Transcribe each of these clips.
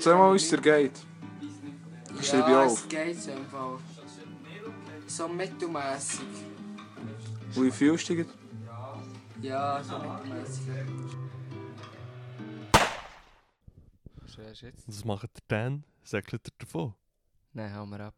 Erzähl mal, wie es dir geht. Ich schreibe Ja, auf. es geht so im Fall. So mittelmässig. Wie fühlst du dich? Ja, so mittelmässig. Was hast du jetzt? Was macht ihr dann? Segelt ihr davon? Nein, hau mir ab.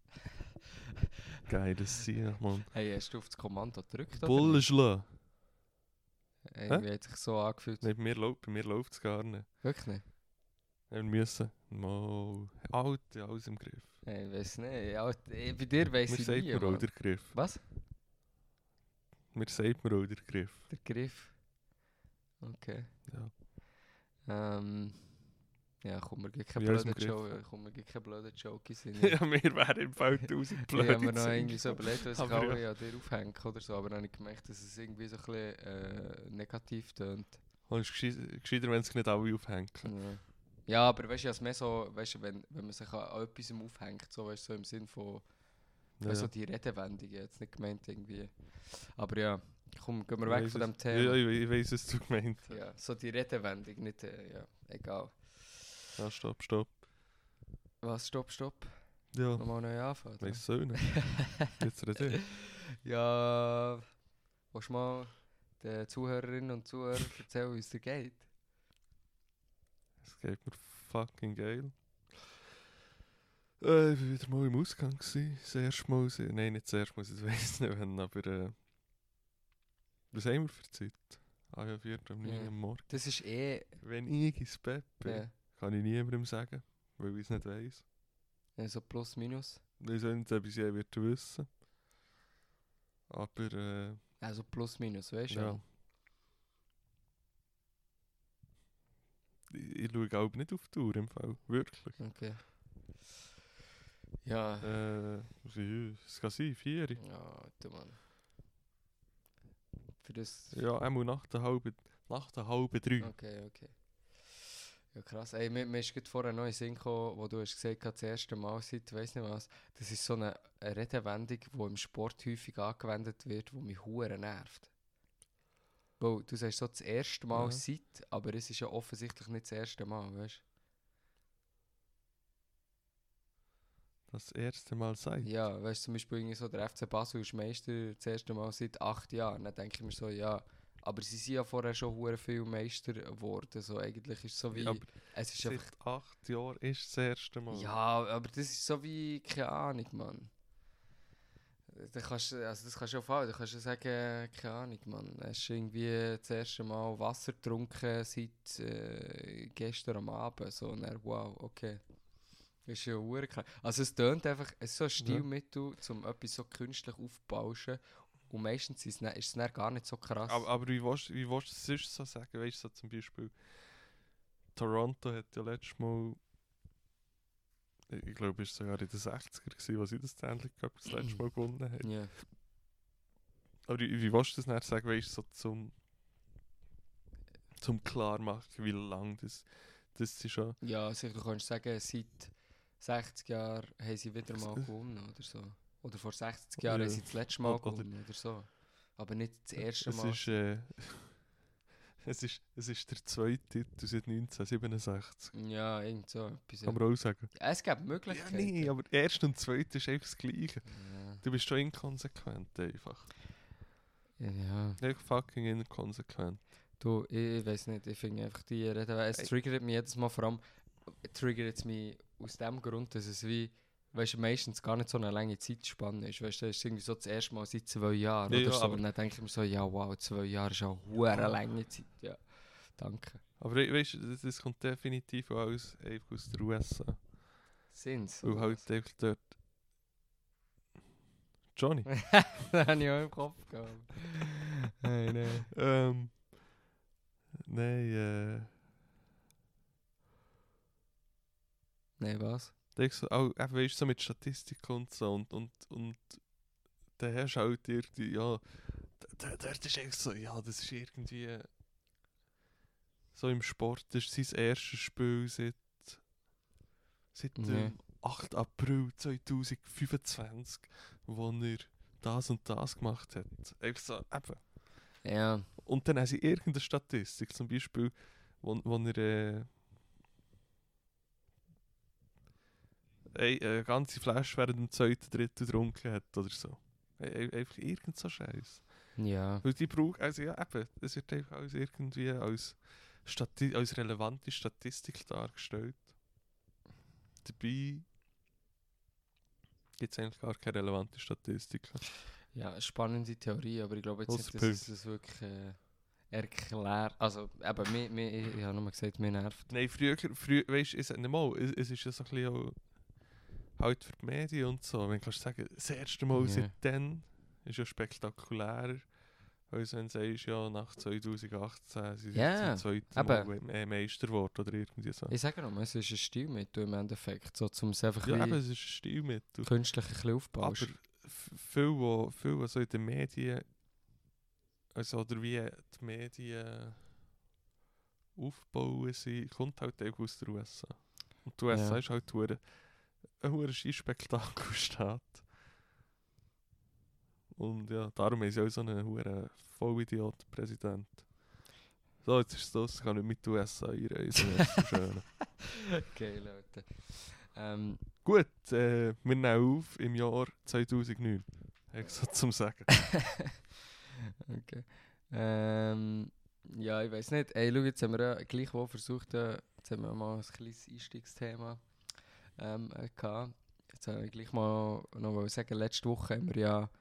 Geiles Ziel, Mann. Hey, hast du auf das Kommando gedrückt? oder Bullen nicht? schlagen. Irgendwie hat sich so angefühlt. Nein, bei mir läuft es gar nicht. Wirklich nicht? Wir müssen mal... Alter, alles im Griff. Hey, ich weiß nicht. Ja, bei dir weiss Mir ich sagt nie, mir auch Mann. der Griff. Was? Mir sagt mir auch der Griff. Der Griff. Okay. Ja. Ja, komm, mir kein Wie aus dem blöder Joke in Sinn. Ja, wir wären im Fall 1000 Ich blöde habe mir noch Züge. irgendwie so überlegt, was ich Aber alle ja. an dir aufhängen oder so, aber dann habe ich gemerkt, dass es irgendwie so ein bisschen negativ tönt. Und es ist gescheiter, wenn es nicht alle aufhängen. Ja, aber weißt du, es mehr so, weißt du, wenn man sich an etwas aufhängt, so, weißt du, so im Sinn von, Ja. so die Redewendung, jetzt nicht gemeint irgendwie. Aber ja, komm, gehen wir weg von dem Ja, Thema. ich weiss, was du gemeint hast. Ja, so die Redewendung, nicht, ja, egal. Ja, stopp. Was, stopp? Ja, Nochmal neu anfangen? oder? weiss es nicht. Jetzt rede ich. Ja, willst du mal den Zuhörerinnen und Zuhörern erzählen, wie es dir geht? Es geht mir fucking geil. Ich war wieder mal im Ausgang. Das erste Mal. Nein, nicht das erste Mal, ich weiss nicht wann, aber... was haben wir für Zeit? Ah ja, 4 um 9 Ja. am Morgen. Das ist Wenn ich ins Bett bin, ja, kann ich niemandem sagen, weil ich es nicht weiss. so plus minus. Ich soll nicht etwas je wird wissen. Aber Also plus minus, weißt du? ja. Ich schaue auch nicht auf die Uhr im Fall. Wirklich. Okay. Ja. Es kann sein, 4. Ja, du Mann. Für das. Ja, einmal nach der halben 3. Okay. Ja, krass. Ey, mir ist gerade vorher noch ein Sinn gekommen, wo du hast gesagt hast, das erste Mal seit, weiss nicht was. Das ist so eine Redewendung, die im Sport häufig angewendet wird, die mich hure nervt. Weil du sagst so das erste Mal Ja. seit, aber es ist ja offensichtlich nicht das erste Mal, weißt Das erste Mal du? sein. Ja, weißt du, zum Beispiel irgendwie so, der FC Basel ist Meister das erste Mal seit 8 Jahren. Dann denke ich mir so, ja, aber sie sind ja vorher schon hure viel Meister geworden. So, eigentlich ist es so wie. Ja, aber Es ist seit einfach. 8 Jahren ist das erste Mal. Ja, aber das ist so wie, keine Ahnung, Mann. Das kannst du ja fallen. Du kannst ja sagen, keine Ahnung, Mann. Hast du irgendwie das erste Mal Wasser getrunken seit gestern am Abend. So, und dann, wow, okay. Das ist ja hure krass. Also es tönt einfach, es ist so ein Stilmittel, um etwas so künstlich aufzubauschen. Und meistens ist es dann gar nicht so krass. Aber wie willst du es sonst so sagen? Weißt du, so zum Beispiel Toronto hat ja letztes Mal, ich glaube, es war sogar in den 60er gewesen, wo sie das Stanley Cup das letzte Mal gewonnen haben. Ja. Aber wie willst du das dann sagen, weißt du, so zum klar machen, wie lange das ist schon... Ja, also du kannst sagen, seit 60 Jahren haben sie wieder mal gewonnen oder so. Oder vor 60 Jahren Ja. haben sie das letzte Mal Oder- gewonnen oder so. Aber nicht das erste Es Mal. ist, es ist der zweite Titel seit 1967. Ja, irgend so etwas. Kann man auch sagen. Ja, es gibt Ja, Möglichkeiten. nee, aber erst und zweite ist einfach das Gleiche. Ja. Du bist schon inkonsequent einfach. Ja. Echt fucking inkonsequent. Du, ich weiß nicht, ich finde einfach die Rede, es triggert mich jedes Mal, vor allem triggert es mich aus dem Grund, dass es wie, weißt du, meistens gar nicht so eine lange Zeitspanne ist, weißt du, das ist irgendwie so das erste Mal seit 2 Jahren Ja, oder ja, so, aber- und dann denke ich mir so, ja wow, 2 Jahre ist auch eine lange Zeit, ja, danke. Aber weißt du, das kommt definitiv auch einfach aus der USA. Sind's? Weil halt einfach dort... Johnny? Das habe ich auch im Kopf gehabt. Nein. Nein, Nein, was? denkst du auch, eben, weißt du, so mit Statistik und so und dann hast du halt irgendwie, ja, dort ist echt so, ja, das ist irgendwie so im Sport, das ist sein erstes Spiel seit Ja. dem 8. April 2025, wo er das und das gemacht hat. Einfach so, eben. Ja. Und dann haben sie irgendeine Statistik, zum Beispiel, wo er eine ganze Flasche während dem 2., 3. getrunken hat oder so. Einfach irgend so Scheiß. Ja. Weil die brauchen, also ja eben, es wird einfach als irgendwie als relevante Statistik dargestellt. Dabei gibt es eigentlich gar keine relevante Statistik. Ja, spannende Theorie, aber ich glaube jetzt Ausser nicht, dass es das wirklich erklärt. Also, eben, ich habe nur gesagt, mir nervt. Nein, früher weißt du, es ist ja so ein bisschen auch halt für die Medien und so. Wenn du kannst sagen, das erste Mal Ja. seitdem ist ja spektakulärer, als wenn du sagst, ja, nach 2018 sind sie Ja, zum zweiten eben. Mal Meister geworden oder irgendwie so. Ich sage nochmal, es ist ein Stilmittel im Endeffekt, so zum es einfach Ja, eben, wie es ist ein Stilmittel. künstlich ein bisschen Aber aufbaust. viel so in den Medien, also oder wie die Medien aufbauen sind, kommt halt einfach aus der USA. Und die USA Ja. ist halt ein hoher Skispektakelstaat. Und ja, darum ist ja auch so ein hoher Vollidiot-Präsident. So, jetzt ist es das, kann ich mit den USA einreisen. Das ist schön. Okay, Leute. Gut, wir nehmen auf im Jahr 2009. Habe ich so zum Sagen. Okay. Ja, ich weiß nicht. Ey, schau, jetzt haben wir ja gleich wo versucht, jetzt haben wir mal ein kleines Einstiegsthema gehabt. Jetzt habe ich gleich mal noch sagen, letzte Woche haben wir ja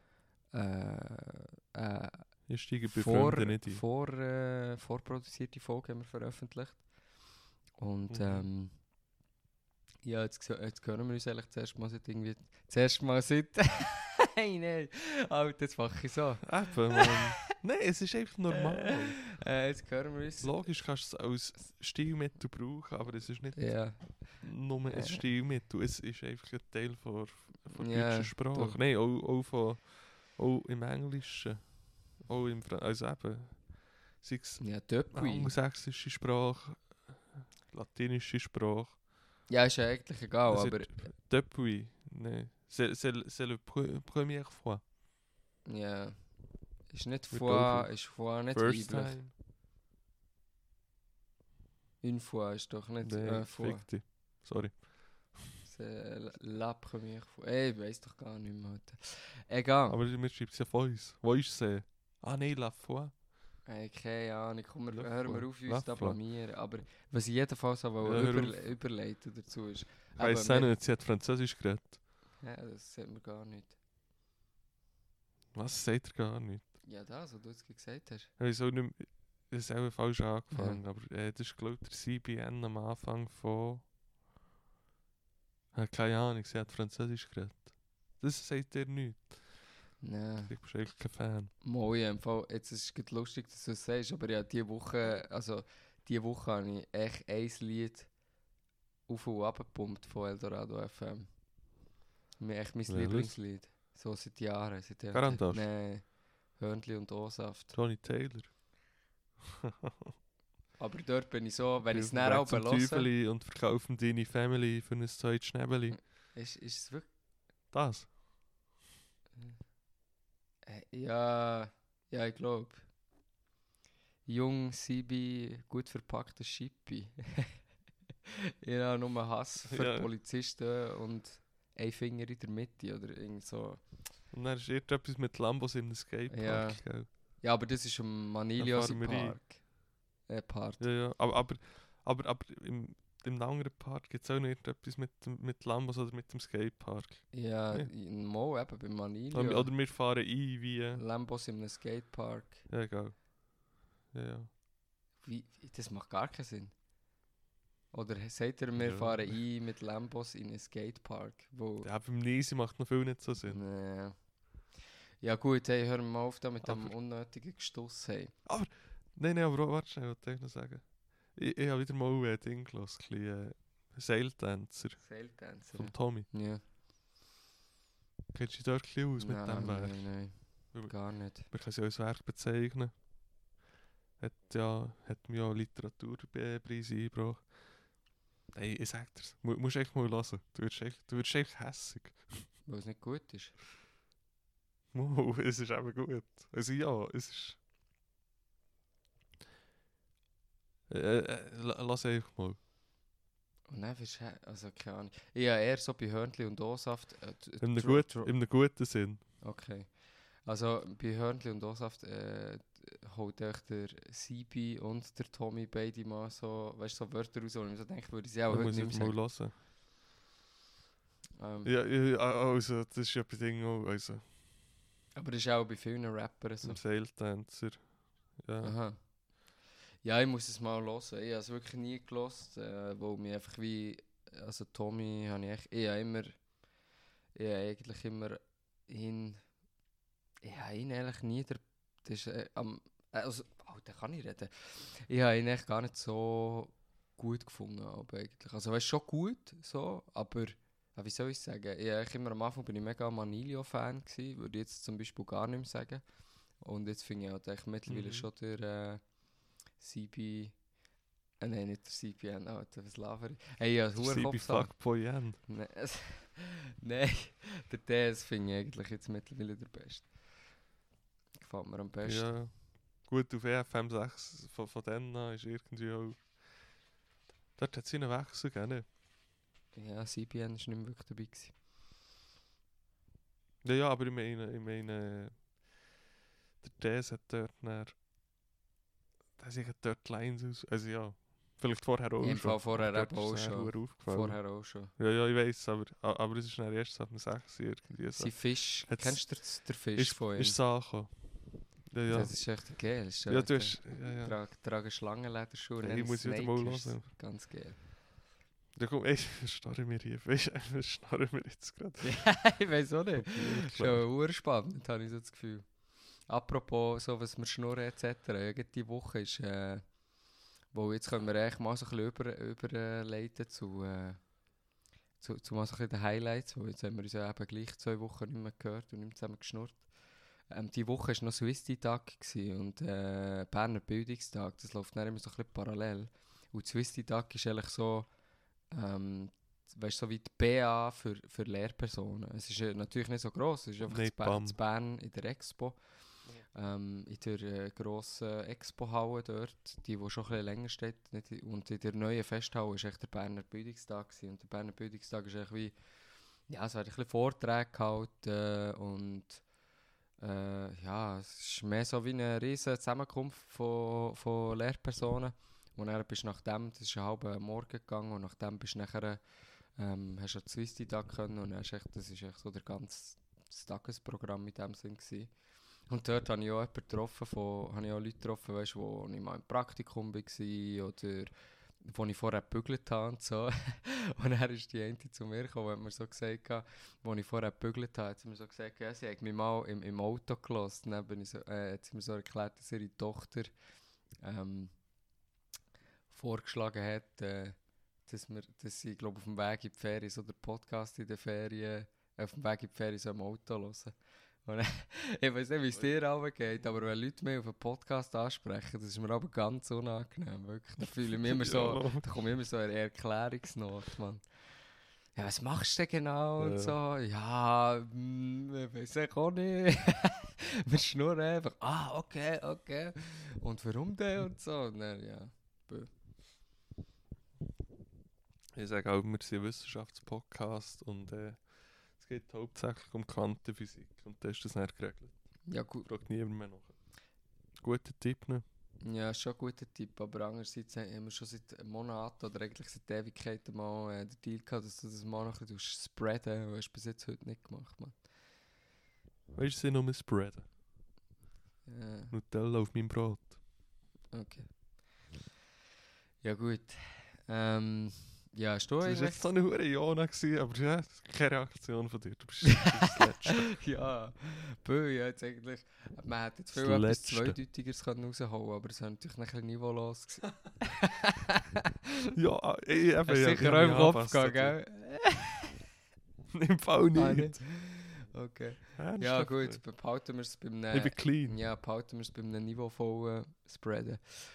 Ich steige bei Freunden nicht ein. vorproduzierte Folge haben wir veröffentlicht. Und Mhm. ja, jetzt hören wir uns eigentlich zuerst mal seit nein, Alter, jetzt mache ich so. Eben, Mann. Nein, es ist einfach normal. Jetzt hören wir uns. Logisch kannst du es als Stilmittel brauchen, aber es ist nicht Ja, nur ein Stilmittel. Es ist einfach ein Teil von Ja, deutscher Sprache. doch. Nein, auch im Englischen. Auch im also eben, sei es ja, Töpfui. angelsächsische Sprache, latinische Sprache. Ja, ist ja eigentlich egal, Also aber Depuis, nein. C'est la première fois. ja, ist nicht Wird fois, auch ist fois nicht First weiblich. time. Une fois ist doch nicht Nein, fois. fick dich. Sorry. C'est la première fois. Ey, ich weiss doch gar nicht mehr. Alter. Egal. Aber mir schreibt es ja Voice. Voice c'est. Ah nein, la fois. Ey, keine Ahnung, komm, La hören wir fois. auf, uns La da fois. blamieren. Aber was ich jedenfalls auch Ja, hör überleiten dazu ist. Ich weiss auch nicht, sie hat Französisch geredet. Ja, das sieht man gar nicht. Was sagt er gar nicht? Ja, das, was du jetzt gesagt hast. Ich weiß auch nicht mehr, das ist auch falsch angefangen, aber das ist glaube ich der CBN am Anfang von... keine Ahnung, sie hat Französisch geredet. Das sagt er nicht. Nein. Ich bin eigentlich kein Fan. Moi, im Fall, jetzt ist es lustig, dass du es sagst, aber ja, diese Woche habe ich echt ein Lied auf und abgepumpt von Eldorado FM. Echt mein Welches? Lieblingslied. So seit Jahren. Garantas? Nein, Hörnli und O-Saft. Johnny Taylor. Aber dort bin ich so, wenn ich es Weg näher zum höre, Teufeli und verkaufen deine Family für ein zweites Schnäbeli. ist es wirklich... Das? Ja, ich glaube. Jung, Sibi, gut verpackter Schippi. Ich habe nur Hass für Ja. Polizisten und ein Finger in der Mitte oder irgend so. Und dann ist irgendetwas mit Lambos in einem Skatepark, Ja. gell? Ja, aber das ist am Maniliosi Da fahren wir Park. Part. Ja, ja. Aber im anderen Park gibt es auch noch irgendetwas mit Lambos oder mit dem Skatepark. Ja, Ja. in Mo eben, bei Manilio. Oder wir fahren ein wie... Lambos in einem Skatepark. Ja, egal. Ja, ja. Das macht gar keinen Sinn. Oder sagt ihr, wir Ja. fahren ein mit Lambos in einen Skatepark? Wo... Ja, beim Niesi macht noch viel nicht so Sinn. Nee. Ja gut, hey, hören wir mal auf da mit dem Aber- unnötigen Gestuss. Hey. Nein, aber warte schnell, was ich noch sagen? Ich habe wieder mal ein Ding gehört, ein bisschen Seiltänzer Seiltänzer. vom Tommy. Ja. Kennst du dich dort ein bisschen aus mit dem Werk? Nein, Weil- gar nicht. Man kann es ja als Werk bezeichnen. Hat mir ja Literaturpreis eingebracht. Nein, ich sag dir's. Musst echt mal hören. Du wirst echt hässig. Weil es nicht gut ist. Wow, es ist eben gut. Also ja, es ist... lass einfach mal. Und dann wirst du, also keine Ahnung. Ich habe eher so bei Hörnli und O-Saft. In einem guten Sinn. Okay. Also bei Hörnli und O-Saft holt euch der Sibi und der Tommy beide mal so, weißt, so Wörter raus, wo ich mir so denke, würde ich sie auch Da heute muss nicht ich mehr mal sagen. hören. Ja, also, das ist ja bei Dingen auch, also, Aber das ist auch bei vielen Rappern so. im Seiltänzer. Ja. Aha. Ja, ich muss es mal hören. Ich habe es wirklich nie gehört, weil mir einfach wie, also Tommy habe ich habe eigentlich immer ich habe ihn eigentlich nie, das ist, also, da kann ich reden. Ich habe ihn eigentlich gar nicht so gut gefunden, aber eigentlich. Also weißt schon gut, so, aber wie soll ich sagen? Immer am Anfang bin ich mega Manilio-Fan gewesen, würde ich jetzt zum Beispiel gar nicht mehr sagen. Und jetzt finde ich halt echt mittlerweile schon der CB. Nein, nicht der CBN, Alter, was laber ich? Hey, ja, CB Fuckboy N. Nein, der DS finde ich eigentlich jetzt mittlerweile der Beste. Gefällt mir am besten. Ja. Gut, auf EFM 6 von denen an ist irgendwie auch... Dort hat es einen Wechsel gegeben. Ja, CBN war nicht mehr wirklich dabei gewesen. Ja, aber ich meine... Der DS hat dort nachher... Der hat sich dort Lines aus... Also ja, vielleicht vorher auch Im schon. Fall vorher Dort eben auch ist es schon. dann aufgefallen. Vorher auch schon. Ja, ich weiss, aber es ist dann erst ab dem 6 irgendwie so. Sein Fisch, Hat's- kennst du den Fisch von ihm? Ist es angekommen? Ja. Das ist echt geil. Das ist Ja, du hast... Ja. Tragen Schlangenlederschuhe. Hey, nennen ich muss wieder Snake, mal ist hören. Ganz geil. Ja komm, ey, starren wir hier. Weißt du, was starren wir jetzt gerade? Ja, ich weiß auch nicht. Schon urspannend, habe ich so das Gefühl. Apropos, so was wir schnurren etc. Irgend die Woche ist, wo jetzt können wir echt mal so ein bisschen überleiten zu mal so ein bisschen den Highlights, wo jetzt haben wir uns ja eben gleich 2 Wochen nicht mehr gehört und nicht mehr zusammen geschnurrt. Die Woche war noch Swissy-Tag und Berner Bildungstag, das läuft dann immer so ein bisschen parallel. Und Swissy-Tag ist eigentlich so, weißt, so wie die BA für Lehrpersonen. Es ist natürlich nicht so gross, es ist einfach Nicht in Bern in der Expo. In der grossen Expo-Halle dort, die schon ein bisschen länger steht. Und in der neuen Festhalle war echt der Berner Bildungstag gewesen. Und der Berner Bildungstag ist echt wie, ja, es werden ein bisschen Vorträge gehalten und ja, es ist mehr so wie eine riesige Zusammenkunft von Lehrpersonen. Und dann bist du nachdem, das ist ein halber Morgen gegangen und nachdem bist du nachher, hast du an die Tag können und dann ist echt, das ist echt so der ganze Tagesprogramm mit dem Sinn gewesen. Und dort habe ich auch Leute getroffen, weißt, wo ich mal im Praktikum war oder wo ich vorher gebügelt habe und so. Und dann ist die eine zu mir gekommen, hat mir so gesagt, wo ich vorher gebügelt habe, hat sie mir so gesagt, ja, sie hat mich mal im Auto gelassen. Dann bin ich so, hat sie mir so erklärt, dass ihre Tochter vorgeschlagen hat, dass sie, glaube auf dem Weg in die Ferien, so der Podcast in den Ferien, auf dem Weg in die Ferien so im Auto hören. Und ich weiß nicht, wie es dir auch geht, aber wenn Leute mich auf einen Podcast ansprechen, das ist mir aber ganz unangenehm, wirklich. Da fühle ich mich immer so, da komme ich immer so eine Erklärungsnot, Mann. Ja, was machst du denn genau und so? Ja, ich weiß ich auch nicht. Wir schnurren einfach, okay. Und warum denn und so? Und dann, ja, bö. Ich sage auch, wir sind ein Wissenschaftspodcast und es geht hauptsächlich um Quantenphysik und da ist das nicht geregelt. Ja, gut. Fragt niemand mehr nach. Guter Tipp, ne? Ja, schon ein guter Tipp, aber andererseits haben wir schon seit Monaten oder eigentlich seit Ewigkeiten mal den Deal gehabt, dass du das mal noch ein bisschen spreaden, und hast du bis jetzt heute nicht gemacht, Mann. Weißt du, sie nur spreaden? Ja, Nutella auf meinem Brot. okay. Ja gut. Ja, hast du Das war eigentlich... jetzt so eine hure Jona gewesen, aber ja, keine Reaktion von dir. Du bist das Letzte. Ja, bö, ja, jetzt eigentlich... Man hätte jetzt viel Das etwas Letzte. Zweideutigeres rausholen können, aber es war natürlich nachher niveaulos gewesen. Ja, eben. Hast du sicher auch im Kopf gehabt, gell? Im Fall Ah, nicht. Okay. Ernsthaft Ja nicht. gut, behalten wir es beim Ich bin clean. ja, behalten wir es beim niveauvollen Spreaden.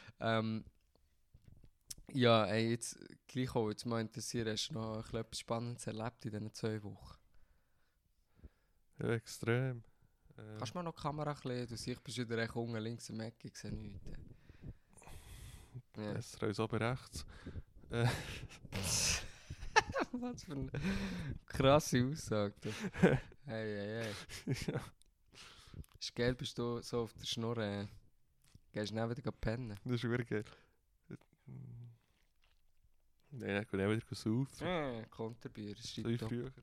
Ja, ey, jetzt gleich auch, jetzt mal interessieren, hast du noch etwas Spannendes erlebt in diesen 2 Wochen? Ja, extrem. Kannst du mal noch die Kamera ein bisschen, du siehst, bist wieder recht unten links im Eck, ich sehe nichts. Ja. Besser als oben rechts. Was für eine krasse Aussage. Du. Hey, hey, hey. Ja. Ist geil, bist du so auf der Schnur. Gehst du nicht wieder pennen? Das ist wirklich geil. Nein, ich kann nicht wieder saufen. Konterbier, das So ist wie top. früher.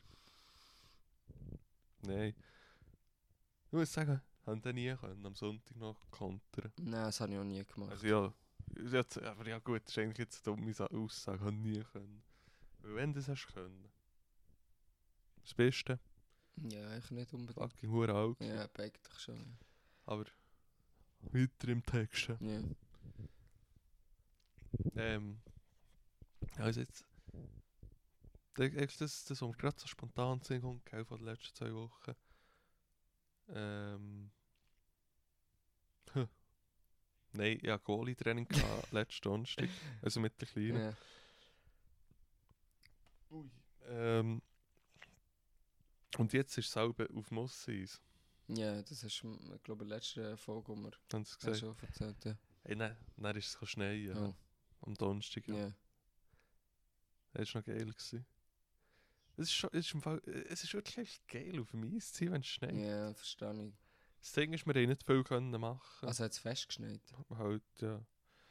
Nein. Ich muss sagen, haben die nie können, am Sonntag noch kontern. Nein, das habe ich auch nie gemacht. Also ja, aber ja gut, das ist eigentlich jetzt eine dumme Aussage, haben nie können. Weil wenn du das hast können, das Beste, Ja, ich nicht unbedingt. fucking hure alt. Ja, beigt dich schon. Ja. Aber weiter im Text. Ja. Also jetzt, das was mir gerade so spontan sind von den letzten 2 Wochen. Nein, ich hatte Goalie-Training letzten Donnerstag, also mit der Kleinen. Ja. Und jetzt ist es selber auf Mosseis, Ja, das hast du, ich glaube, in der letzten Folge, wo wir haben sie hast gesagt. schon erzählt. Ja. Hey, dann ist es schneien, Oh. am Donnerstag. Ja. Ja. Das war noch geil. Gewesen. Es ist wirklich echt geil, auf dem Eis zu sein, wenn es schneit. Ja, verstehe ich. Das Ding ist, wir haben nicht viel können machen. Also hat es festgeschneit? Halt, ja.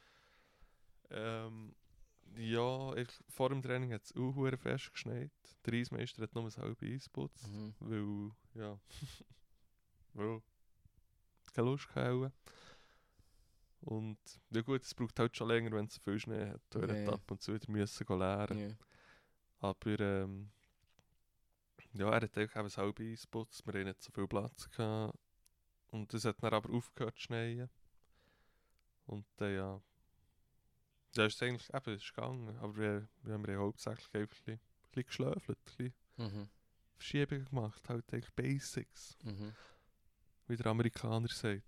Ja, vor dem Training hat es auch verdammt fest geschneit. Der Eismeister hat nur ein halbes Eis geputzt, Mhm. weil, ja, weil, keine Lust gehabt. Und, ja gut, es braucht halt schon länger, wenn es so viel Schnee hat. Er Ja, hat ja. ab und zu wieder müssen leeren. Ja. Aber, ja, er hat eigentlich eben ein halbes Eis geputzt, wir hatten nicht so viel Platz gehabt. Und es hat dann aber aufgehört zu schneien. Und dann, ja, ja, ist eigentlich, eben, es ist gegangen, aber wir haben hauptsächlich einfach ein bisschen geschläfelt, ein bisschen Mhm. Verschiebungen gemacht, halt eigentlich Basics, Mhm. wie der Amerikaner sagt.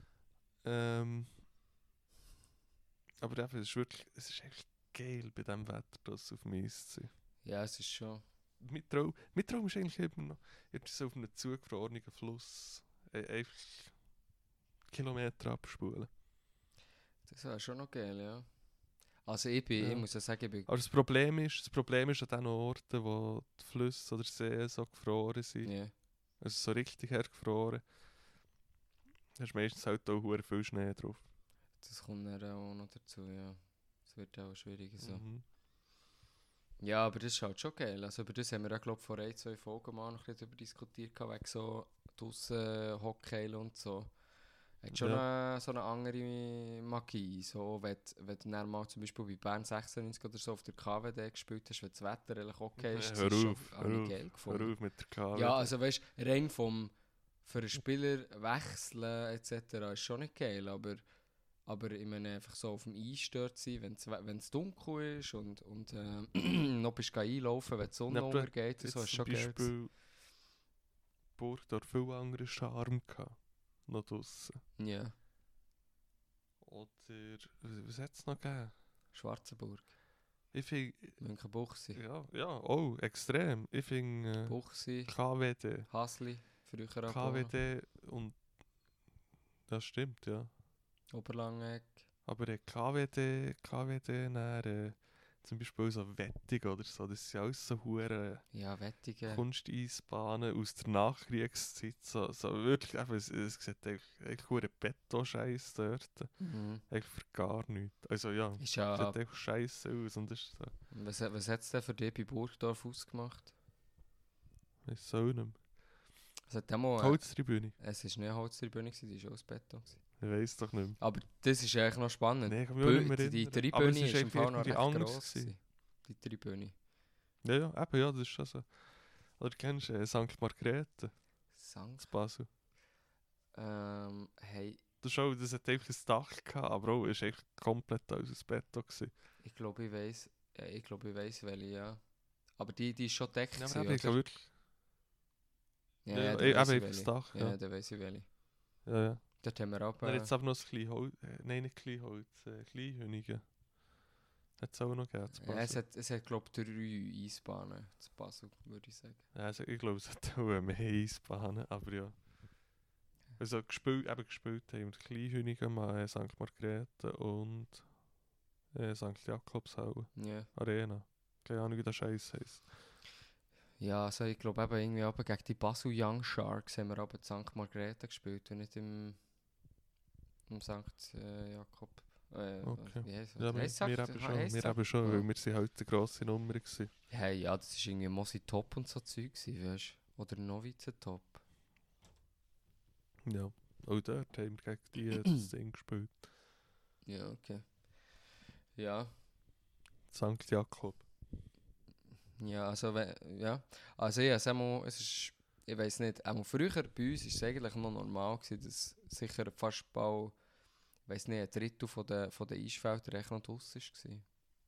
Aber eben, es ist echt geil bei diesem Wetter, das auf dem Eis zu sein. Ja, es ist schon. Mein Traum ist eigentlich immer noch, jetzt so auf einem zugefrorenen Fluss, einfach Kilometer abspulen. Das wäre schon noch geil, ja. Also ich muss ja sagen, ich bin... Aber das Problem ist an den Orten, wo die Flüsse oder Seen so gefroren sind, Ja. also so richtig hergefroren, da ist meistens halt auch verdammt viel Schnee drauf. Das kommt dann auch noch dazu, ja. Es wird auch schwieriger so. Mhm. Ja, aber das ist halt schon geil. Also über das haben wir ja, glaube ich, vor 1-2 Folgen mal noch ein bisschen darüber diskutiert, wegen so draussen Hockey und so. Hat schon so eine andere Magie. So, wenn du dann mal zum Beispiel bei Bern 96 oder so auf der KWD gespielt hast, wenn das Wetter eigentlich okay ist, das ist schon habe ich geil gefunden. Hör auf mit der KW. Ja, also weißt du, rein für einen Spieler wechseln etc. ist schon nicht geil, aber ich meine einfach so auf dem Eis stört sein, wenn es dunkel ist und noch bist du einlaufen, wenn die Sonne Ja, aber untergeht und so, ist schon zum geil. Beispiel Burgdorf viel anderen Charme gehabt. Noch draussen. Ja, Oder, was hat es noch gegeben? Schwarzenburg, Ich finde, Münchenbuchsee, ja, oh, extrem. Ich finde Buchsee, KWD. Hasli, früher auch KWD und das stimmt, ja. Oberlangeck. Aber KWD dann, zum Beispiel so Wettig oder so, das sind alles so hure Ja, Wettige. Kunsteisbahnen aus der Nachkriegszeit. So wirklich, eben, es sieht eigentlich hure Beton-Scheiß dort. Mhm. Eigentlich für gar nichts. Also ja, Ist es ja, sieht echt scheiße aus und das ist so. was hat es denn für dich bei Burgdorf ausgemacht? Ich weiß auch nicht mehr. Es hat auch Holztribüne. es war nicht eine Holztribüne, die war aus Beton. Ich weiß doch nicht mehr. Aber das ist eigentlich noch spannend. Nee, ich kann mich auch nicht mehr Die erinnern. Tribüne Aber es ist im einfach Fall noch irgendwie recht anders gross. gewesen. Die Tribüne. Ja, eben, ja, das ist schon so. Oder kennst du St. Margrethe, Sankt. in Basel? Hey, Das hat einfach ein Dach gehabt, aber auch, es war echt komplett alles aus Beton gewesen. ich glaube, ich weiss, welche, ja. Aber die ist schon gedeckt, Ja, gewesen, aber eben, ich oder? glaube wirklich. Ja, Ja, ja, eben dann weiss ich einfach das welche. Dach, Ja, ja. dann weiss ich welche. Ja, ja. Dort haben wir auch... Dann hat es aber noch ein Kleinholz, nein, nicht Kleinholz, Kleinhünigen. Hat es auch noch gegeben, zu ja, Basel. es hat glaube ich 3 Eisbahnen zu Basel, würde ich sagen. Ja, also ich glaube, es hat auch mehr Eisbahnen, aber ja. Also gespielt haben wir Kleinhünigen, mal St. Margrethe und St. Jakobshauen Ja. Arena. Keine Ahnung, wie der Scheiß heisst. Ja, also ich glaube eben irgendwie aber gegen die Basel Young Sharks haben wir aber in St. Margrethe gespielt und nicht im St. Jakob. Okay. Wie heisst Ja, wir eben schon, weil wir sind halt eine grosse Nummer gewesen. Hey, ja, das war irgendwie Mosi Top und so Zeug, weißt du? Oder Novize Top. Ja, auch dort haben wir gegen die das Ding gespielt. Ja, okay. Ja, St. Jakob. ja, also, ja. Also ja, es ist, ich weiß nicht, auch früher bei uns war es eigentlich noch normal gewesen, dass sicher fast bald, ich weiß nicht, ein Drittel von den Eisfeldern echt noch draussen war.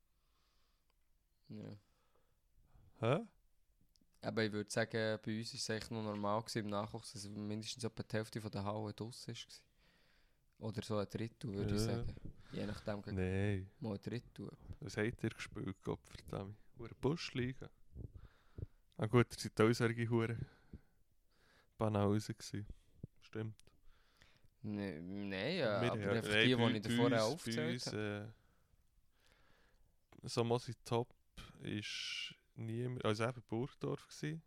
Ja. Hä? Aber ich würde sagen, bei uns war es echt noch normal gewesen, im Nachwuchs, dass mindestens etwa die Hälfte von der Halle draussen war. Oder so ein Drittel, würde ich sagen. Je nachdem, Nein. mal ein Drittel. Was habt ihr gespielt, Gottverdammt? Hure Buschliga. Ah gut, ihr seid auch solche Hure Banausen gewesen. Stimmt. Nein, ja, Wir aber haben- einfach nein, die bei- ich bei davor uns- aufgezählt bei habe. uns, so Mosi Top ist niemand, also eben Burgdorf gsi,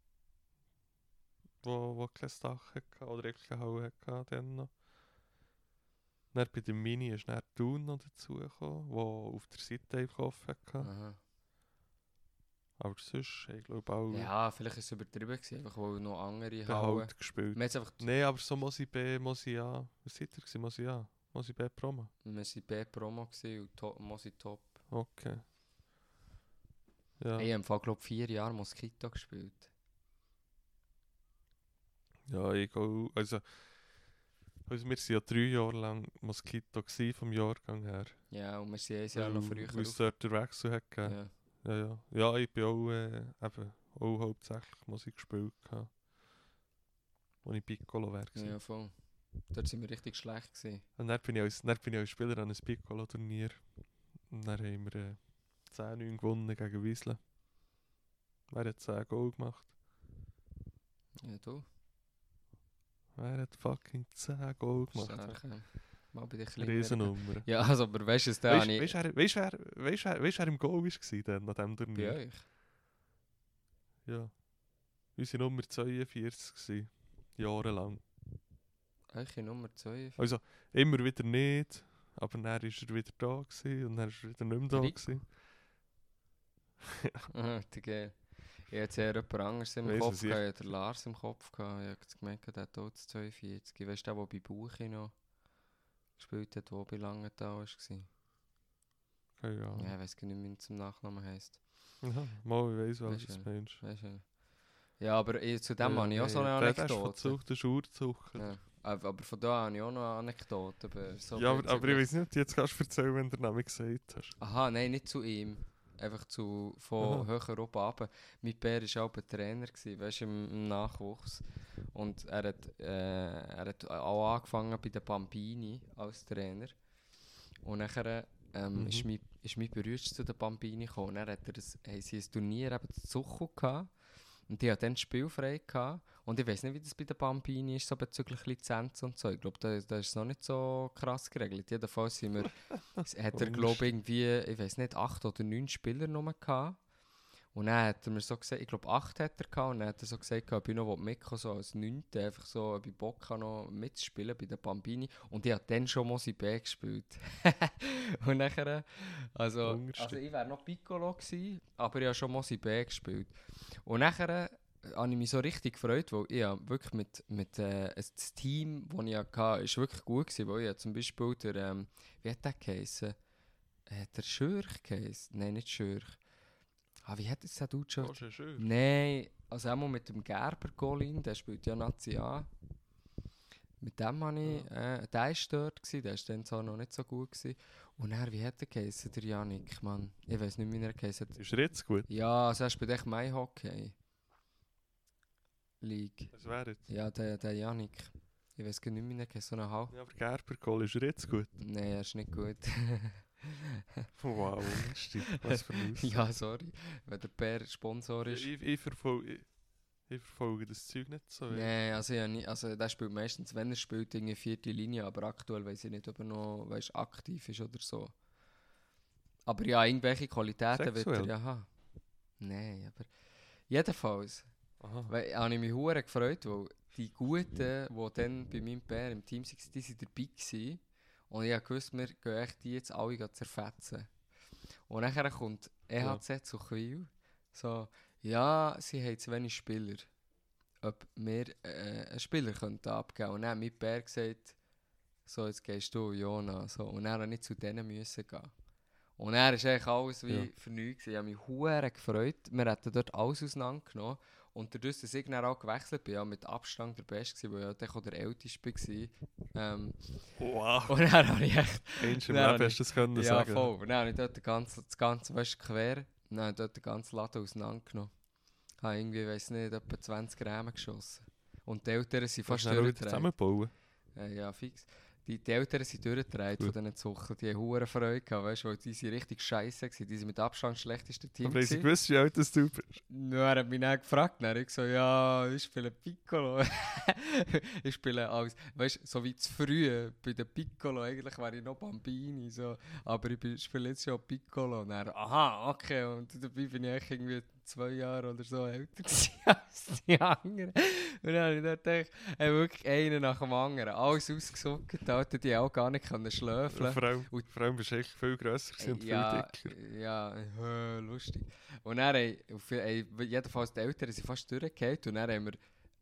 wo kein Dach hatte oder keine Halle hatte dann noch. Dann bei dem Mini ist dann Thun noch dazugekommen, wo auf der Seite einfach offen hatte. Aha. Aber sonst, ich glaube auch Ja, vielleicht war es übertrieben, gewesen, einfach weil noch andere Hallen... behalt gespielt. Wir haben einfach... Nein, aber so Mosi B, Mosi A. Was seid ihr gewesen? Mosi A? Mosi B Promo? Wir waren B-Promo gewesen und Mosi Top. Okay. Ja. Ich habe im Fall, glaube 4 Jahre Moskito gespielt. Ja, ich auch. Also wir waren ja 3 Jahre lang Moskito gsi vom Jahrgang her. Ja, und wir sind ein Jahr noch früher Weil es dort den Wechsel hat gegeben. Ja. Ja. Ja, ich bin auch, eben, auch hauptsächlich Musik gespielt. Als ich Piccolo war. Ja, voll. Dort waren wir richtig schlecht gewesen. Und dann bin ich als Spieler an einem Piccolo-Turnier. Und dann haben wir 10-9 gewonnen gegen Wiesle. Wer hat 10 Goal gemacht? Ja, du. Wer hat fucking 10 Goal gemacht? Stark, ja. Mal bei den Kleinen. Riesennummer. Ja, also, aber weißt du, es da Weißt habe ich... du, wer im Goal war dann an diesem Bei Turnier? euch? Ja. Unsere Nummer 42 gsi. Jahrelang. Eure Nummer 2? Also, immer wieder nicht. Aber dann war er wieder da gsi und dann war er wieder nicht mehr da Rico? gsi. Aha, der geil. Ich hatte eher jemand anderes im Weiss Kopf, was ich- gehabt. Ich hatte den Lars im Kopf. Gehabt. Ich habe gemerkt, der hat auch das 42. Weißt du, der bei Buchi noch gespielt hat, der bei Langenthal war? Keine Ahnung. Ja, ich weiß gar nicht, wie er zum Nachnamen heisst. Ja, mal, ich weiss, was Weisst du du. meinst. Weißt du? Ja, aber zu dem habe ich auch so eine Der ist von Anekdote. Zucht, der Schurzucht. Ja. Aber von da habe ich auch noch eine Anekdote. Aber, so Ja, aber ich bezüglich- weiß nicht, ob du jetzt kannst erzählen, wenn du den Namen gesagt hast. Aha, nein, nicht zu ihm. Einfach von Aha. höher oben runter. Mein Bär war auch ein Trainer, weißt du, im Nachwuchs. Und er hat auch angefangen bei den Bambini als Trainer. Und nachher ist mein Bruder zu den Bambini gekommen. Und dann haben sie ein Turnier eben zu Zuchu gehabt. Und die hat dann spielfrei gehabt. Und ich weiß nicht, wie das bei den Bambini ist, so bezüglich Lizenz und so. Ich glaube, da ist es noch nicht so krass geregelt. Jedenfalls sind wir, hat er, glaube ich, irgendwie, ich weiß nicht, 8 oder 9 Spieler nur gehabt. Und dann hat er mir so gesagt, ich glaube 8 hat er gehabt. Und dann hat er so gesagt, ob ich noch mitkommen, so als 9. Einfach so, ob ich Bock habe, noch mitzuspielen bei den Bambini. Und ich habe dann schon Mosi B gespielt. Und nachher, also ich wäre noch Piccolo gewesen, aber ich habe schon Mosi B gespielt. Und nachher habe ich mich so richtig gefreut, weil ich wirklich das Team, das ich hatte, ist wirklich gut gewesen, weil ich zum Beispiel wie hat der geheissen? Der Schürch geheissen? Nein, nicht Schürch. Wie hat es der Dude schon? Oh, schön. Nein, also einmal mit dem Gerber Colin, der spielt ja Nazi A. Mit dem habe ich, der war dort, der war dann zwar noch nicht so gut gewesen. Und dann, wie hat er geheissen, der Janik, Mann? Ich weiß nicht, wie er geheissen hat. Ist er jetzt gut? Ja, also er spielt echt My Hockey League. Was wäre jetzt? Ja, der Janik. Ich weiß gar nicht, wie er geheißen, so eine Hau. Ja, aber Gerber-Kohl ist er jetzt gut? Nein, er ist nicht gut. Wow, stimmt. Was für ein Aussage. Ja, sorry. Wenn der Bär Sponsor ist. Ich verfolge das Zeug nicht so. Nein, also der spielt meistens, wenn er spielt, in der 4. Linie, aber aktuell weiß ich nicht, ob er noch aktiv ist oder so. Aber ja, irgendwelche Qualitäten wird er Sexuell? ja haben. Nein, aber... Jedenfalls Aha. habe ich mich hure gefreut, weil die Guten, die dann bei meinem Bär im Team waren, die waren dabei gewesen. Und ich wusste, wir gehen echt die jetzt alle zerfetzen. Und dann kommt EHZ zu Quil. So, ja, sie haben zu wenig Spieler. Ob wir einen Spieler könnten abgeben. Und dann hat mein Bär gesagt, so, jetzt gehst du, Jona. So. Und dann musste ich zu denen müssen gehen. Und dann war eigentlich alles wie für nichts. Ich habe mich hure gefreut. Wir hatten dort alles auseinandergenommen. Und dadurch, dass ich dann auch gewechselt bin, ja, mit Abstand der Beste, weil ich auch der Älteste war. Wow. Und dann habe ich echt... Einst im dann Leben habe hast du das können ja, sagen. voll. Und dann habe ich dort das ganze weißt, quer, dann habe ich dort den ganzen Laden auseinandergenommen. Ich habe irgendwie, weiss nicht, etwa 20 Rahmen geschossen. Und die Eltern sind fast Kannst du dann wieder durchgedreht. zusammenbauen? Ja, fix. Die Eltern sind durchgedreht Gut. von diesen Zuchten. Die haben hure Freude gehabt, weißt du, weil die sind richtig scheisse gewesen. Die sind mit Abstand das schlechteste Team Aber haben sie gewesen. gewusst, wie alt das du bist? Er hat mich dann gefragt, dann habe ich gesagt, ja, ich spiele Piccolo. Ich spiele als, weißt du, so wie zu früh bei den Piccolo, eigentlich wäre ich noch Bambini, so. Aber spiele jetzt schon Piccolo. Und dann, aha, okay, und dabei bin ich echt irgendwie 2 Jahre oder so älter gewesen als die anderen. Und dann habe ich dort gedacht, hey, wirklich einen nach dem anderen, alles ausgesucht, Alter, die auch gar nicht können schlafen. Vor allem bist du echt viel grösser gewesen und Ja, viel dicker. ja, lustig. Und dann jedenfalls die Eltern sind fast durchgefallen und dann haben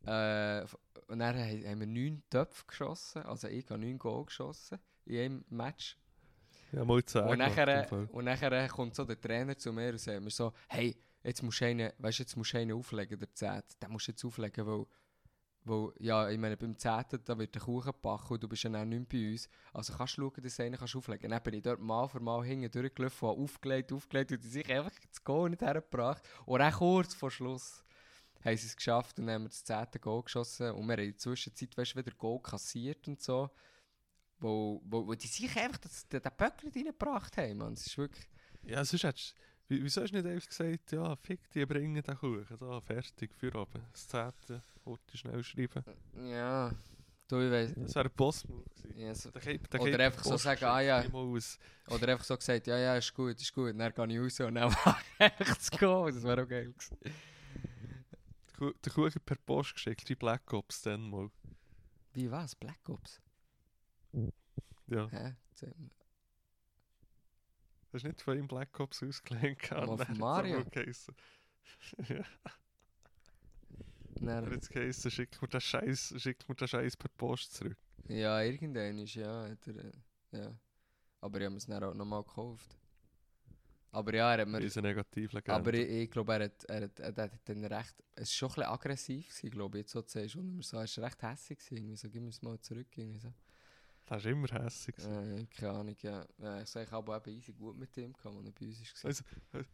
wir 9 Töpfe geschossen, also ich habe 9 Goal geschossen in einem Match. Ja, mal 10 Und gemacht, im Fall. nachher kommt so der Trainer zu mir und sagt mir so, hey, jetzt musst du einen auflegen, der 10. Den musst du jetzt auflegen, weil ja, ich meine, beim 10. da wird der Kuchen gebacken und du bist ja dann nicht mehr bei uns. Also kannst du schauen, dass du einen auflegen kannst. Dann bin ich dort Mal für Mal hinten durchgelaufen, habe aufgelegt und die sich einfach das Goal nicht hergebracht. Und dann kurz vor Schluss haben sie es geschafft und dann haben wir das 10. Goal geschossen. Und wir haben in der Zwischenzeit wieder Goal kassiert und so. Wo die sich einfach den Böckchen reingebracht haben, Mann. Es ist wirklich... Ja, sonst hättest wieso hast du nicht einfach gesagt, ja, fick die, bringen den Kuchen, da, fertig, für oben. Das 10. wollte ich schnell schreiben. Ja, du, ich weiss... Das wäre ein Boss-Move gewesen. Ja, so. Der Oder geht einfach so Post sagen, ah ja. schickt immer aus. Oder einfach so gesagt, ja, ist gut. Und dann gehe ich raus und dann mache ich einfach das Goal. Das wäre auch geil gewesen. Der Kuchen per Post geschickt, wie Black Ops dann mal. Wie was? Black Ops? Ja. Hä? Hast du nicht von ihm Black Ops ausgelehnt? Mal von Mario? Ja. Dann, Er hat geheißen, schickt mir den Scheiß per Post zurück. ja, irgendwann ist ja, hat er, ja. Aber ich habe es dann auch nochmal gekauft. Aber ja, er hat mir... Diese Negativlegende. Aber ich glaube, er hat dann recht... Es war schon ein bisschen aggressiv, gewesen, glaube ich, jetzt so zu sehen. Und er war recht hässlich gewesen. Irgendwie so, gib mir es mal zurück. Irgendwie so. Das war immer hässlich. Keine Ahnung, ja. Ich habe eben easy gut mit ihm gehabt, als er bei uns war. Also,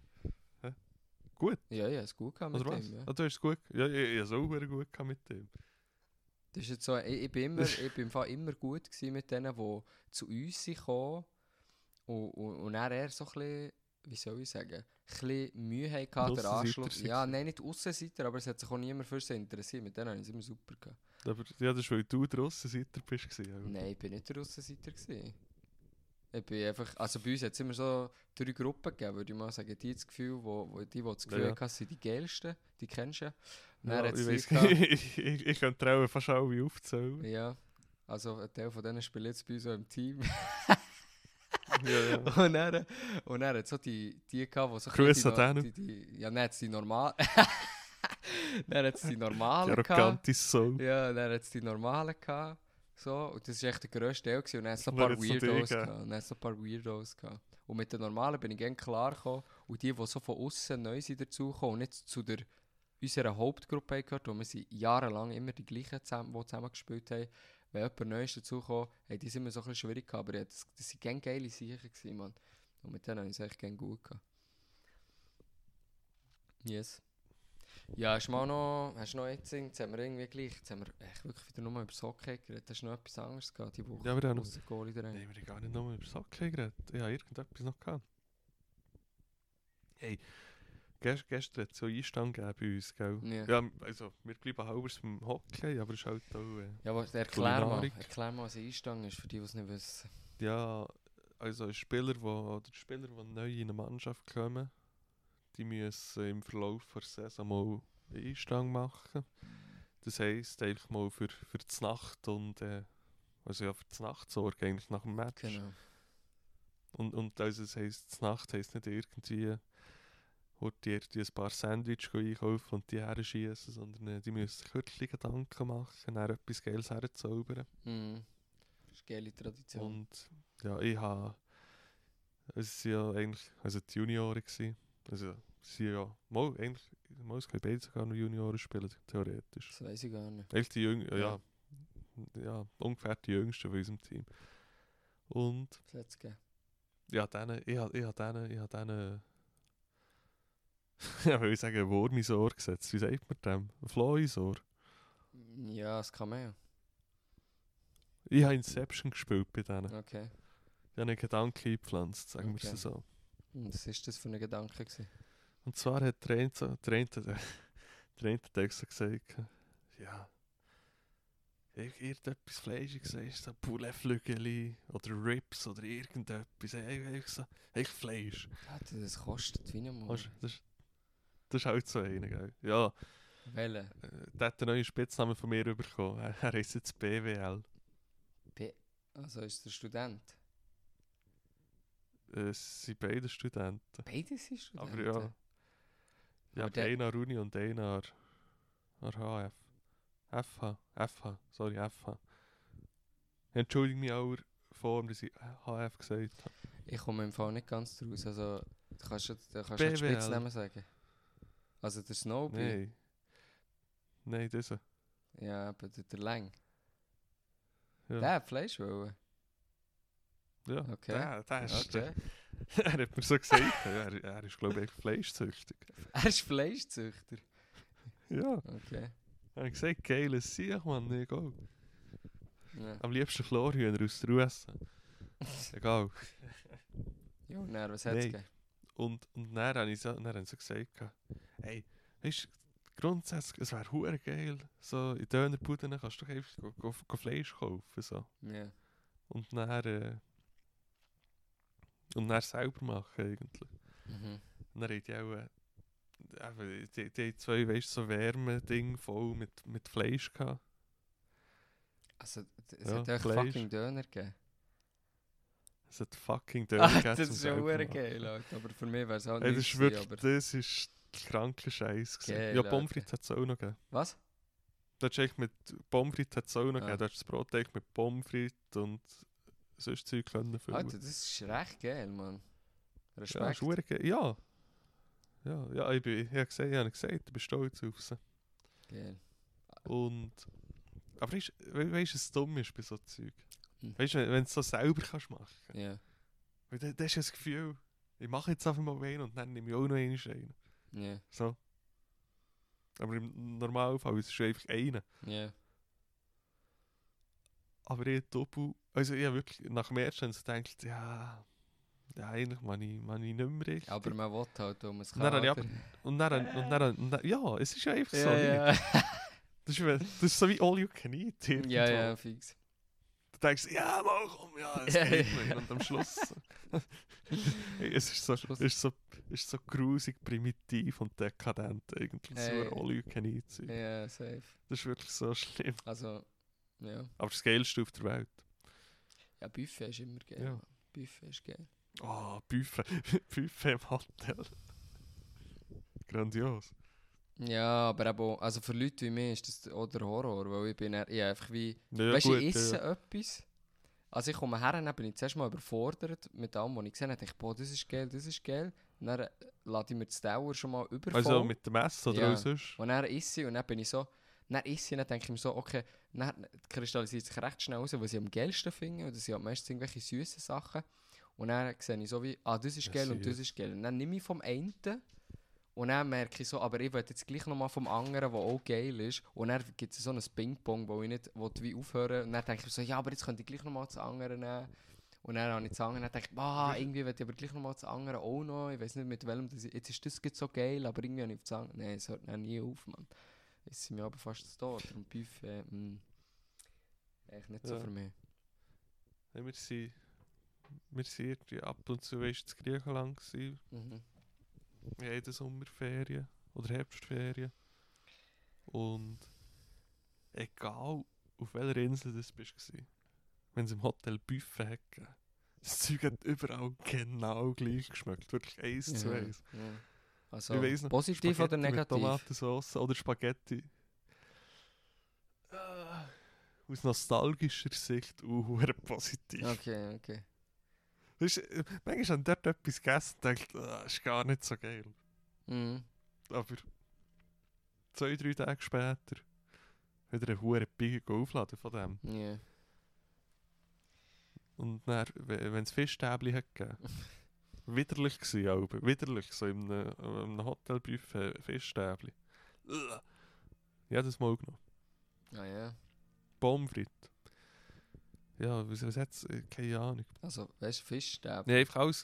gut? Ja, es gut gehabt mit Oder was? ihm, ja. Ah, du hast es gut? Ja, ich habe es auch sehr gut gehabt mit dem. Das ist jetzt so, ich bin im Fall immer gut gewesen mit denen, die zu uns sind gekommen und dann eher so ein bisschen, wie soll ich sagen, ein bisschen Mühe hatten, der Anschluss. Ja, nein, nicht Aussenseiter, aber es hat sich auch niemand für sie interessiert. Mit denen habe ich es immer super gehabt. Aber, ja, das ist, weil du der Aussenseiter bist. Gewesen, Nein, ich bin nicht der Aussenseiter gewesen. Ich bin einfach, also bei uns hat es immer so 3 Gruppen gegeben, würde ich mal sagen. Die das Gefühl, die das Gefühl hatten, sind die geilsten, die kennst du ja. Ja, Dann ich hat's weiss die gehabt- ich könnte auch fast alle aufzählen. Ja, also ein Teil von denen spielt jetzt bei uns auch im Team. Ja. Und dann hat es so die gehabt, die so Grüß ein an bisschen ja, dann hat es die normal... dann hat es die Die normalen gehabt. arrogante Soul. Ja, dann hat es die normalen gehabt. So, und das war echt der grösste Teil gewesen. Und dann hat es so ein Und dann paar hat's noch die Weirdos gegeben. gehabt. Und dann hat's so ein paar Weirdos gehabt. Und mit den normalen bin ich gerne klar gekommen. Und die so von außen neu sind dazugekommen und nicht zu unserer Hauptgruppe gehört, wo wir sind jahrelang immer die gleichen zusammen gespielt haben. Wenn jemand Neues dazugekommen hat, die sind immer so ein bisschen schwierig gehabt. Aber ja, das waren gerne geile Sachen gewesen, Mann. Und mit denen habe ich es echt gerne gut gehabt. Yes. Ja, hast du noch jetzt haben wir irgendwie gleich, jetzt haben wir echt wirklich wieder nur über das Hockey geredet. Hast du noch etwas anderes gehabt, die Woche? Ja, wir haben noch- Ausser Goalie da rein? Nein, wir haben gar nicht nur über Socken geredet. Ich habe irgendetwas noch gehabt. Hey, gestern hat es so Einstand gegeben bei uns, gell? Ja. Ja, also, wir bleiben halbers beim Hockey, aber es ist halt auch... Ja, aber erklär Kulinarik. mal, was eine Einstange ist, für die es nicht wissen. Ja, also Spieler, die neu in eine Mannschaft kommen, die müssen im Verlauf der Saison mal Einstand machen. Das heisst, eigentlich mal für die Nacht und also ja, für die Nacht sorgen, eigentlich nach dem Match. Genau. Und also das heisst, die Nacht heisst nicht irgendwie, dir ein paar Sandwich einkaufen und die herschießen, sondern die müssen sich wirklich Gedanken machen, dann etwas Geiles herzaubern. Mhm. Das ist eine geile Tradition. Und ja, ich habe, es waren ja eigentlich, also die Junioren gewesen. Also sie sind ja, eigentlich, es können beide sogar noch Junioren spielen, theoretisch. Das weiß ich gar nicht. Eigentlich die Ja. ja, ungefähr die Jüngsten von unserem Team. Und Das hat es gegeben. ja, ich habe denen, ja, will ich sagen, ein Wurm ins Ohr gesetzt. Wie sagt man dem? Ein Floh ins Ohr. Ja, das kann man ja. Ich habe Inception gespielt bei denen. Okay. Ich habe einen Gedanken eingepflanzt, sagen wir Okay. es so. Und was war das für ein Gedanke gewesen? Und zwar hat der eine hat extra gesagt, ja, irgendetwas Fleischiges, sagst so Pouletflügel oder Ribs oder irgendetwas. Einfach so, echt Fleisch. Ja, das kostet wie ein Weißt du, das ist halt so einer, gell? Ja, Welche? der hat einen neuen Spitznamen von mir bekommen. Er heisst jetzt BWL. Also ist der Student? Es sind beide Studenten. Beide sind Studenten? Aber ja. Ja, Aber der- einer an der Uni und einer an der FH. Sorry, FH. Entschuldige mich auch vor, dass ich HF gesagt habe. Ich komme im Fall nicht ganz draus. Also, du kannst den BWL. Spitznamen sagen. Also der Snowball? Nein, dieser. Ja, aber der Lang. Ja. Der hat Fleisch wollen. Ja, Okay. der ist... Okay. Er hat mir so gesagt, ja, er ist glaube ich fleischzüchtig. Er ist Fleischzüchter. Ja, Okay. er hat gesagt, geiles Sieg, Mann, nee, egal. Ja. Am liebsten Chlorhühner aus der USA. Egal. Jo, nein, was hat es Nein. gegeben? Und dann haben sie gesagt, hey, weißt du, grundsätzlich, es wäre hure geil, so in Dönerbuden kannst du doch einfach go Fleisch kaufen, so. Ja. Und dann selber machen eigentlich. Mhm. Und dann haben die auch, eben, die haben zwei, weißt du, so Wärmeding voll mit Fleisch gehabt. Also, es Ja, hat echt Fleisch. fucking Döner gegeben. Es hat fucking Döner Ah, gegeben das zum ist schon selber hure machen. geil, Alter. Aber für mich wäre es auch Ey, nicht das ist gewesen, wirklich, aber... das ist kranker Scheiß gewesen. Geil, Ja, Alter. Pommes frites hat es auch noch gegeben. Was? Du hast eigentlich mit Pommes frites hat's auch noch Ah. gegeben. Du hast das Brot eigentlich mit Pommes frites und sonst Zeug können füllen. Alter, das ist recht geil, Mann. Ja, Respekt. ist verdammt geil. Ja, ich habe gesagt, du bist stolz auf sie. Geil. Und, aber weißt du, was dumm ist bei so Zeug? Hm. Weißt du, wenn du es so selber kannst machen. Ja. Weil da hast du das Gefühl, ich mache jetzt einfach mal einen und dann nehme ich auch noch einen rein. Ja. So. Aber im Normalfall ist es einfach einer. Ja. Aber ich Doppel, also ich habe wirklich nach dem ersten so gedacht, ja, eigentlich man ich nicht mehr richtig. Aber man will halt, um es Und dann habe ich oder? Und dann, ja, es ist einfach so. Ja, nicht? ja. Das ist so wie All You Can Eat. irgendwo. Ja, ja, fix. Du denkst, ja, mal komm, ja, es Ja, geht ja. mir. Und am Schluss. Hey, es ist so grusig, primitiv und dekadent eigentlich. Hey. So All You Can Eat sein. Ja, safe. Das ist wirklich so schlimm. Also, ja. Aber das Geilste auf der Welt. Ja, Buffet ist immer geil. Ja. Mann. Buffet ist geil. Oh, Buffet. Buffet im Hotel. Grandios. Ja, aber eben, auch- also für Leute wie mich ist das auch der Horror, weil ich bin einfach wie... Ja, weißt du, gut, ich esse etwas. Also ich komme her, dann bin ich zuerst mal überfordert mit allem, was ich gesehen habe. Ich dachte, boah, das ist geil, das ist geil. Und dann lade ich mir das Dauer schon mal übervoll. Also mit dem Messer oder Ja. auch sonst? Und dann esse ich und dann bin ich so... Dann esse ich und dann denke ich mir so, okay, dann kristallisiert sich recht schnell raus, was ich am geilsten finde. Und das sind ja meistens irgendwelche süßen Sachen. Und dann sehe ich so wie, das ist Ja, geil und süß. das ist geil. Und dann nehme ich vom einen und dann merke ich so, aber ich will jetzt gleich nochmal vom anderen, der auch geil ist. Und dann gibt es so ein Ping-Pong, wo ich nicht wie aufhören. Und dann denke ich mir so, ja, aber jetzt könnte ich gleich nochmal das andere nehmen. Und dann habe ich das andere und dann denke ich, irgendwie will ich aber gleich nochmal das andere auch noch. Ich weiß nicht mit welchem, jetzt ist das jetzt so geil, aber irgendwie habe ich das andere. Nein, es hört dann nie auf, Mann. Jetzt sind wir aber fast zu tot. Und Buffet, eigentlich nicht so Ja. für mich. Ja, wir sind irgendwie ab und zu weißt, in Griechenland gewesen. Mhm. jede Sommerferien oder Herbstferien. Und egal auf welcher Insel du bist, wenn es im Hotel Buffet hat gegeben, das Zeug hat überall genau gleich geschmeckt. Wirklich 1:1. Ja. Ich Also, weiss noch, positiv Spaghetti oder mit negativ? Tomatensauce oder Spaghetti. Aus nostalgischer Sicht positiv. Okay. Weißt, manchmal habe ich dort etwas gegessen und dachte, das ist gar nicht so geil. Mhm. Aber 2-3 Tage später wieder eine hohe Pige aufladen von dem. Ja. Und dann, wenn es Fischstäbli hat gegeben, widerlich gsi, aber widerlich, so in einem Hotelbuffet Fischstäbli. Jedes Mal genommen. Ah ja. Pommes frites. Ja, was hat's? Keine Ahnung. Also, weißt du, Fischstäbchen. Nee, einfach alles.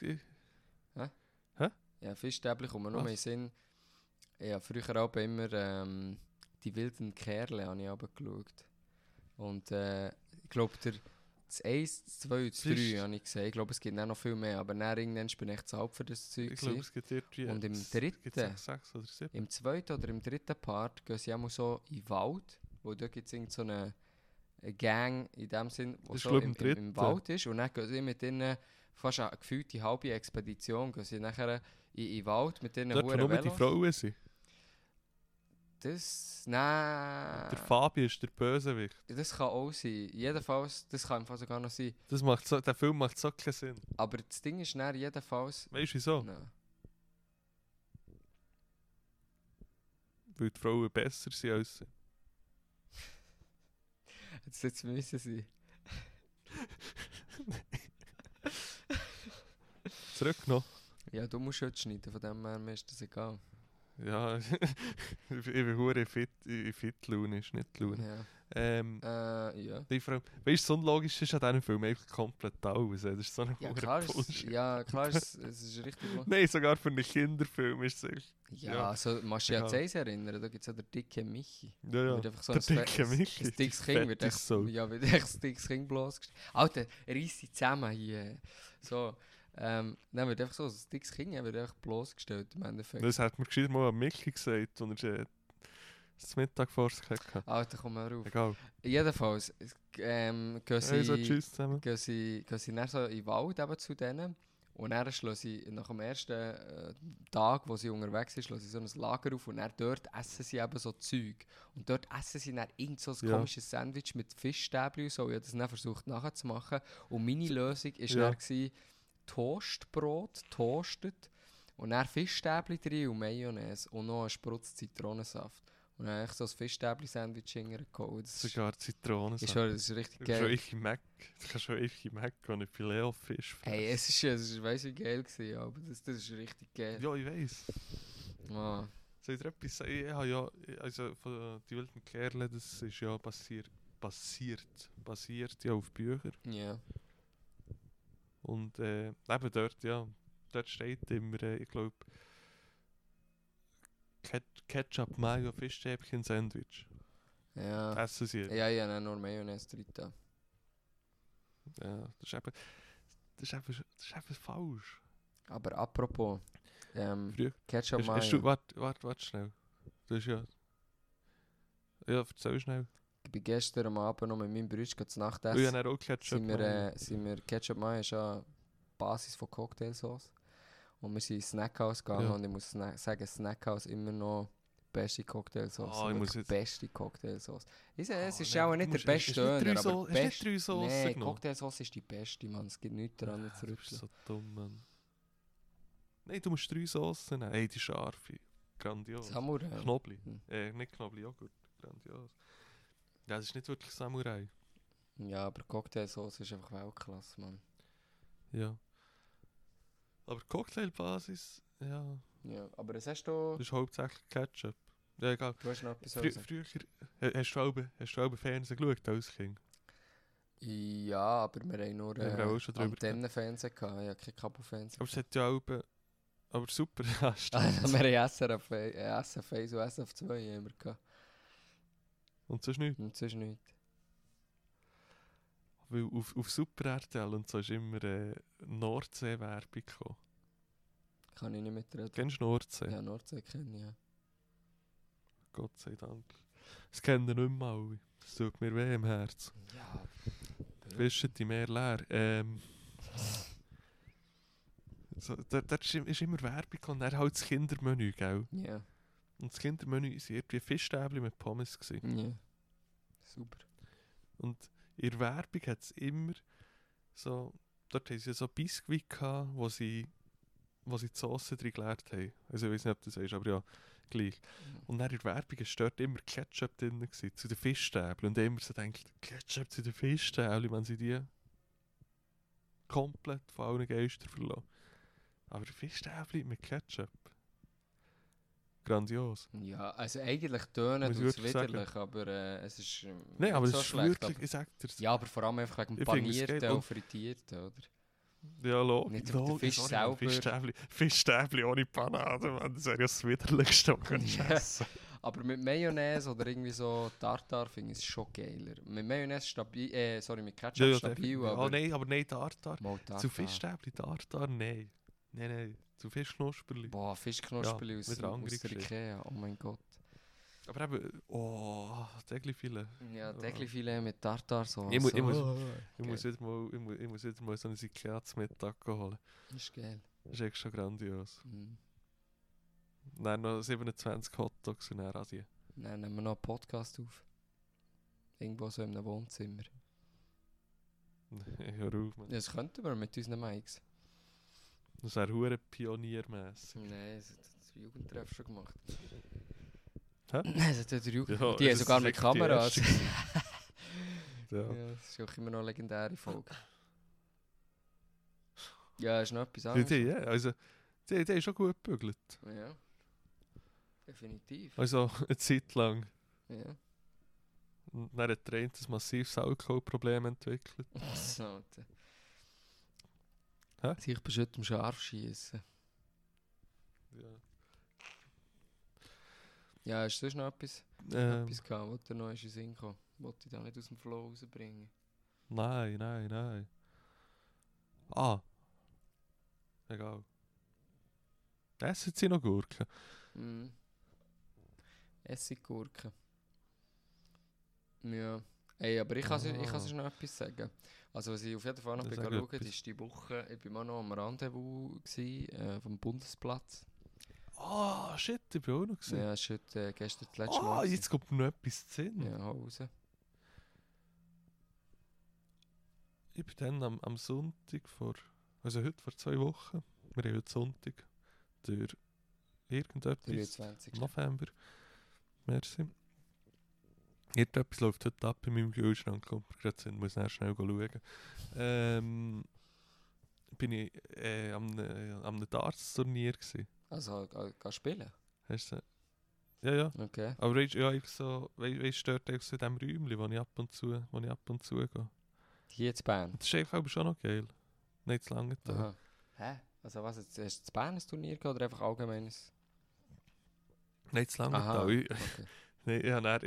Ja, Fischstäbchen kommen nur Was? in den Sinn. Ich habe früher auch immer die wilden Kerle habe ich runtergeschaut. Und ich glaube, das 1, das 2 und das 3 Fisch. habe ich gesehen. Ich glaube, es gibt auch noch viel mehr. Aber dann irgendwann bin ich zu alt für das Zeug. Ich glaube, gewesen. es gibt irgendwie. Und im es dritten? gibt 6 oder 7. Im zweiten oder im dritten Part gehen sie auch mal so in den Wald. Wo da gibt es so eine Gang in dem Sinn, die Das ist, so glaub ich, im im dritten. Wald ist. Und dann gehen sie mit ihnen fast eine gefühlte halbe Expedition. Gehen sie nachher in den Wald mit ihren Dort, wo hohen nur die Velos. Frauen sind. Das. Nein. Der Fabi ist der Bösewicht. Das kann auch sein. Jedenfalls, das kann im Fall sogar noch sein. Das macht so, der Film macht so keinen Sinn. Aber das Ding ist dann jedenfalls. Weißt du wieso? Nein. Weil die Frauen besser sind als sie. Jetzt müssen sie. Zurück noch. Ja, du musst heute schneiden, von dem her mir ist das egal. Ja, ich bin hure fit, in Fit-Laune, ist nicht die Laune. Ja. Ja. Die Frau, weißt du, so unlogisch ist an diesem Film einfach komplett alles. Das ist so eine Ja, hure klar Bullshit. ist es richtig gut. Nein, sogar für einen Kinderfilm ist es echt. Ja, Ja. also machst du dich an Egal. das erinnern, da gibt es ja den dicken Michi. Ja, ja. Wird einfach so Der ein dicke Michi, ein die dickes Kind wird fette echt, Sau. ja, wird echt ein dickes Kind bloßgestellt. Alter, reiss sie zusammen hier. So, dann wird einfach so ein dickes Kind wird einfach bloßgestellt im Endeffekt. Das hat mir gescheiter mal an Michi gesagt, und er das Mittag vor sich hatte. Alter, komm mal rauf. Egal. Jedenfalls, gehen Also, tschüss zusammen. sie dann so in den Wald eben zu denen. Und dann schlagen sie nach dem ersten Tag, wo sie unterwegs sind, schlagen sie so ein Lager auf und dann dort essen sie eben so Zeug. Und dort essen sie dann irgend so ein Ja. komisches Sandwich mit Fischstäbchen und so. Ich habe das dann versucht nachzumachen. Und meine Lösung war Ja. dann gewesen, Toastbrot, toastet und dann Fischstäbchen drin und Mayonnaise und noch einen Sprutz Zitronensaft. Und dann habe ich so ein Fischstäbchen-Sandwich hingeholt. Das ist, Sogar Zitronen. ist, schon- das ist richtig Du kannst geil. schon Mac, du kannst schon ewig Mac und ein Filet-Fisch Hey, es ist weiss wie geil gewesen, aber das ist richtig geil. Ja, ich weiss. Ah. Soll ich dir etwas sagen? Ich habe ja, also von die wilden Kerle, das ist ja basiert ja auf Büchern. Ja. Und eben dort, ja, dort steht immer, ich glaube, Ketchup, Mayo, Fischstäbchen, Sandwich. Ja. Essen sie. Ja, ich habe nur Mayonnaise drin. da. Ja, das ist eben falsch. Aber apropos, Früher. Ketchup Hast du, Mayo. warte schnell. Du hast ja... Ja, erzähl schnell. Ich bin gestern am Abend noch mit meinem Bruder zu Nacht Ich essen. habe auch Ketchup. Sind wir Ketchup Mayo ist ja Basis von Cocktailsauce. Und wir sind ins Snackhouse gegangen Ja. und ich muss sagen, Snackhouse immer noch die beste Cocktailsauce. Ah, ich muss Wirklich jetzt- beste Cocktailsauce. Es ist nein, auch du nicht der musst- beste hast du nicht Döner, drei aber Hast du nicht 3 Soßen nee, genommen? Cocktailsauce ist die beste, Mann. Es gibt nichts daran zu Du bist rütteln. so dumm, Mann. Nein, du musst 3 Soßen nehmen. Ey, die scharfe. Grandios. Samurai. Knobli. Hm. Nicht Knobli, Joghurt. Grandios. Ja, das ist nicht wirklich Samurai. Ja, aber Cocktailsauce ist einfach Weltklasse, Mann. Ja. Aber Cocktailbasis, ja, Ja, aber was hast du... das ist hauptsächlich Ketchup. Ja, egal. Du hast noch etwas Früher, hast du auch Fernsehen geschaut als Kind? Ja, aber wir haben nur Ja, wir haben auch schon drüber Antennenfernsehen gehabt. Ich habe kein Kabelfernsehen. Aber es hat ja auch... Aber super, ja, stimmt. Also, wir haben SRF, SF 1 und SF 2 haben wir gehabt. Und sonst nichts. Und sonst nichts. Weil auf Super RTL und so ist immer Nordsee-Werbung gekommen. Kann ich nicht mitreden. Kennst du Nordsee? Ja, Nordsee kenne ich, ja. Gott sei Dank. Das kennen nicht mehr alle. Das tut mir weh im Herz. Ja. Wischen die Meer leer. So, da ist immer Werbung und er halt das Kindermenü, gell? Ja. Und das Kindermenü war irgendwie Fischstäbchen mit Pommes gewesen. Ja. Super. Und in der Werbung hat es immer so, dort haben sie so Biskuit gehabt, wo sie die Sauce drin geleert haben. Also ich weiß nicht, ob du das weißt, aber ja, gleich. Und dann in der Werbung war dort immer Ketchup drin gewesen, zu den Fischstäbchen. Und ich immer so gedacht, Ketchup zu den Fischstäbchen, wenn sie die komplett von allen Geistern verlassen. Aber Fischstäbchen mit Ketchup. Grandios. Ja, also eigentlich tönen Muss ich tut es wirklich sagen. widerlich, aber es ist Nein, aber nicht es so ist schlecht. wirklich, Aber, ich sag dir's. ja, aber vor allem einfach wegen dem Ich finde es geil. Panierten Und- und Frittierten, oder? Ja, Nicht auf den Fisch selber. Fischstäbchen ohne Panade, man, das wäre ja das Widerlichste, was du Ja. essen. Aber mit Mayonnaise oder irgendwie so Tartar finde ich es schon geiler. Mit Mayonnaise stabil, mit Ketchup stabil, definitiv. aber... Aber nein, Tartar. Mal Tartar. Zu Fischstäbchen Tartar, nein. Nein, zu Fischknusperli. Boah, Fischknusperli Ja, aus wieder andere der Geschichte. Ikea, oh mein Gott. Aber eben, Täglifilet. Ja, Täglifilet mit Tartar-Sauce. Ich muss- ich Oh, muss geil. wieder mal so ein Ikea zum Mittag holen. Das ist geil. Das ist echt schon grandios. Mhm. Dann noch 27 Hotdogs und dann Asien. Dann nehmen wir noch einen Podcast auf. Irgendwo so in einem Wohnzimmer. Hör auf, man. Das könnten wir mit unseren Mikes. Das wäre hure pioniermässig. Nein, das hat der Jugendtreff schon gemacht. Hä? Das hat der Jugend... Ja, die haben das sogar ist mit sicher die Kameras. erste Ja, Ja. das ist auch immer noch eine legendäre Folge. Ja, ist noch etwas Die, anderes. ja, also, die haben schon gut gebügelt. Ja. Definitiv. Also, eine Zeit lang. Ja. Und dann hat der eine ein massives Alkoholproblem entwickelt. So, Alter. Hä? Sich bestimmt am Scharf schießen. Ja. Ja, ist sonst noch etwas? Etwas gehabt, was dir noch in den Sinn kam? Wollte ich da nicht aus dem Flow rausbringen? Nein. Ah. Egal. Essen sie noch Gurken? Mhm. Essiggurken. Ja. Ey, aber ich kann sonst noch etwas sagen. Also was ich auf jeden Fall noch Ja, bin sag schauen, etwas. ist die Woche, ich war auch noch am Rendezvous vom Bundesplatz. Ah, shit, ich bin auch noch gesehen. Ja, es war gestern das letzte Mal. Jetzt kommt mir noch etwas zu Sinn. Ja, hau raus. Ich bin dann am Sonntag also heute vor 2 Wochen, wir haben heute Sonntag, durch irgendetwas, 23. November, merci. Irgendetwas läuft heute ab in meinem Kühlschrank, kommt mir gerade Sinn, muss nachher schnell schauen. Bin ich am einem Darts-Turnier gewesen. Also, geh spielen? Hast du ja. Okay. Aber weißt du, ja, ich so, weißt du, dort in diesem Räumchen, wo ich ab und zu gehe. Hier in Bern? Das ist einfach schon noch geil. Nicht zu lange da. Aha. Hä? Also was, jetzt hast du in Bern ein Turnier gehabt oder einfach allgemeines? Nicht zu lange Aha, da. Ich, okay. nee,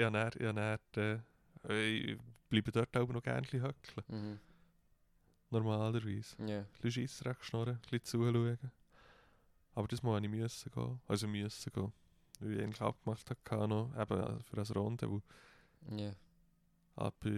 ich bleibe dort auch noch gerne höckeln. Mhm. Normalerweise. Ja. Ein bisschen Scheissdreck schnurren, ein bisschen zuschauen. Aber das musste ich müssen gehen. Weil ich eigentlich abgemacht hatte, noch, eben für das Rendezvous. Ja. Aber...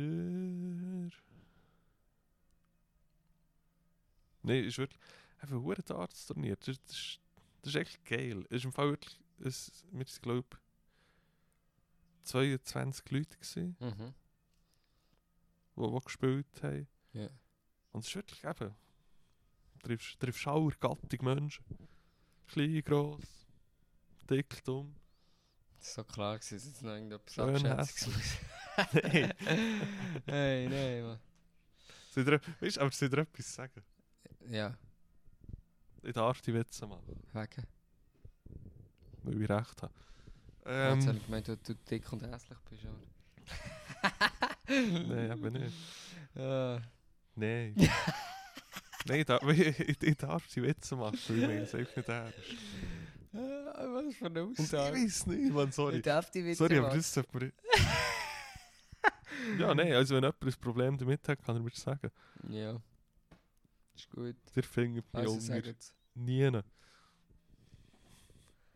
Nein, es ist wirklich... Einfach ein verdammtes Darts-Turnier. Das ist echt geil. Es ist im Fall wirklich... Wir waren, glaube ich, 22 Leute gewesen, Mhm. die gespielt haben. Ja. Und es ist wirklich eben... Du triffst alle Gattung Menschen. Klein, gross, dick, dumm. Das ist so klar gewesen, dass jetzt noch irgendetwas Schön Abschätziges Nein. Hey, nein, Mann. Weißt du, aber soll ich dir etwas sagen? Ja, Ich darf die Witze machen, wegen. weil ich recht habe. Jetzt habe ich gemeint, du dick und hässlich bist, oder? Nein, aber nicht. Ja. Nein. Nein, ich darf die Witze machen, weil ich meine es einfach nicht ernst. Was für eine Und ich Aussage. weiß nicht, man, sorry. Ich darf die Witze Sorry, aber machen. das sollte man... Ja, nein, also wenn jemand ein Problem damit hat, kann er mir das sagen. Ja. Ist gut. Der findet mich Also unter sagt es. nie.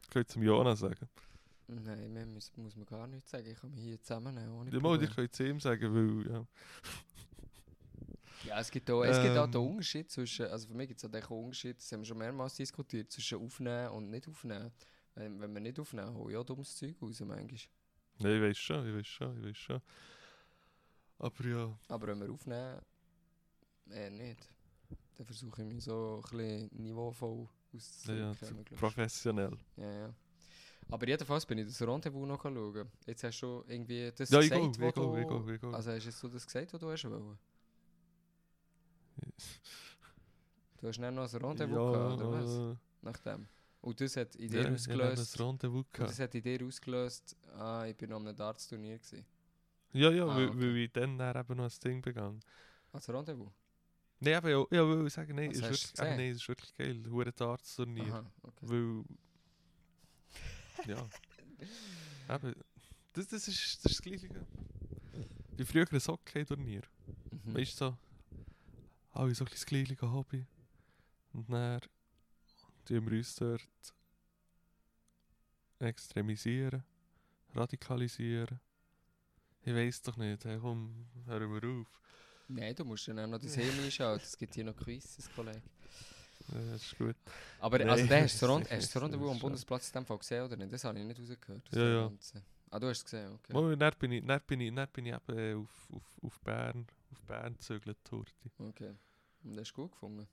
könnt zum Jonas sagen. Nein, mehr muss man gar nichts sagen. Ich kann mich hier zusammennehmen ohne Ja, mal, Probleme. ich könnte es ihm sagen, weil, ja. Ja, es gibt auch den Unterschied zwischen, also für mich gibt es auch den Unterschied, das haben wir schon mehrmals diskutiert, zwischen aufnehmen und nicht aufnehmen. Wenn wir nicht aufnehmen, hole ich auch dummes Zeug raus manchmal. Nein, ich weiß schon. Aber ja, Aber wenn wir aufnehmen, nicht. Dann versuche ich mich so ein bisschen niveauvoll ja, auszudrücken. glaub ich. professionell. Ja. Aber jedenfalls bin ich das Rendezvous noch schauen. Jetzt hast du irgendwie das Ja, ich gesagt, gehe. du... Also hast jetzt du das gesagt, was du hast wollen? Du hast nicht noch ein Rendezvous gehabt, oder was? Nach dem. Und das hat in dir Ja, ausgelöst... ein Rendezvous Und gehabt. das hat in dir ausgelöst, ich bin noch an einem Darts-Turnier gewesen. Ja, okay. weil ich dann eben noch ein Ding begangen. Also Rendezvous? Nein, aber ja, will sagen, nein, Was ist hast du wirklich, gesehen? nein, ist wirklich geil. Hure Darts-Turnier. Aha, okay. Weil... Ja. Eben, das ist das Gleiche. Wie früher ein Hockey-Turnier. Mhm. Weißt du, so, alle so ein bisschen das gleiche Hobby. Und dann tun wir uns dort extremisieren, radikalisieren. Ich weiss doch nicht, hey, komm, hören wir auf. Nein, du musst dann auch noch dein Hirn einschalten. Es gibt hier noch Quizzes, Kollege. Ja, das ist gut. Aber Nein, also, hast du das das Rendezvous am ist Bundesplatz in dem Fall gesehen oder nicht? Das habe ich nicht rausgehört. aus Ja, dem ja. Ganzen. Ah, du hast es gesehen, okay. Mal, dann bin ich eben auf Bern gezögert, Torti. Okay. Und das hast du gut gefunden?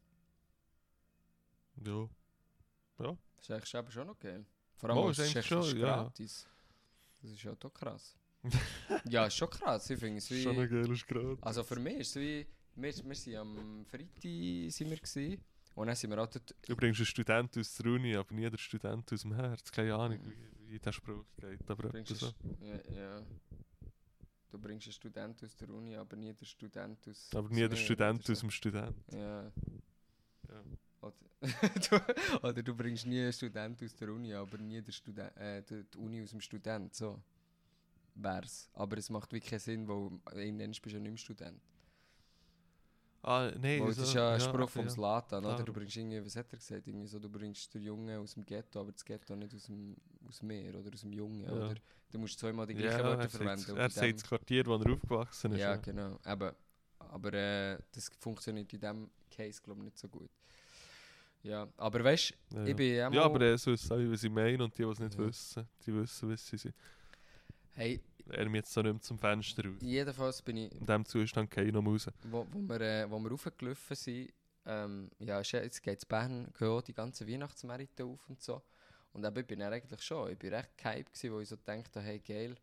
Ja. Das ist eigentlich aber schon noch geil. Vor allem, Oh, es ist ist eigentlich echt schon, ja. gratis. Das ist ja doch krass. Ja, ist schon krass. Ich finde es wie... Schon ein geiles Grad. Also für mich ist es wie... Wir waren am Freitag sind wir gewesen, und dann sind wir auch dort... Übrigens ein Student aus der Uni, aber nie der Student aus dem Herz. Keine Ahnung, wie der Spruch geht, aber bringst etwa so. ja. Du bringst einen Student aus der Uni, aber nie den Student aus... Aber aus nie der mir, Student oder aus so. dem Student. Ja. Ja. Oder du bringst nie einen Student aus der Uni, aber nie die Uni aus dem Student. So wär's. Aber es macht wirklich keinen Sinn, weil irgendwann bist du ja nicht mehr Student. Ah, nein, Weil das ist ja ein Spruch vom ja. Zlatan, oder? Klar. Du bringst irgendwie, was hat er gesagt? Irgendwie so, du bringst den Jungen aus dem Ghetto, aber das Ghetto nicht aus dem Meer oder aus dem Jungen, Ja. oder? Du musst zweimal die gleichen Ja, Wörter er verwenden. sagt und bei das dem- Quartier, wo er aufgewachsen ist. Ja, genau. Aber das funktioniert in diesem Case, glaube ich, nicht so gut. Ja, aber weißt du, Ja, ich bin ja ja, aber es wissen alle, was sie meinen, und die, die es nicht Ja. wissen, die wissen, was sie sind. Hey, Er mir jetzt so nicht mehr zum Fenster raus. jedenfalls bin ich, In diesem Zustand gehe ich noch raus. wo wir raufgelaufen sind, ja, jetzt geht es Bern, gehen auch die ganzen Weihnachtsmärkte auf und so. Und eben, ich bin dann eigentlich schon, ich bin recht gehypt gewesen, wo ich so dachte, hey, geil,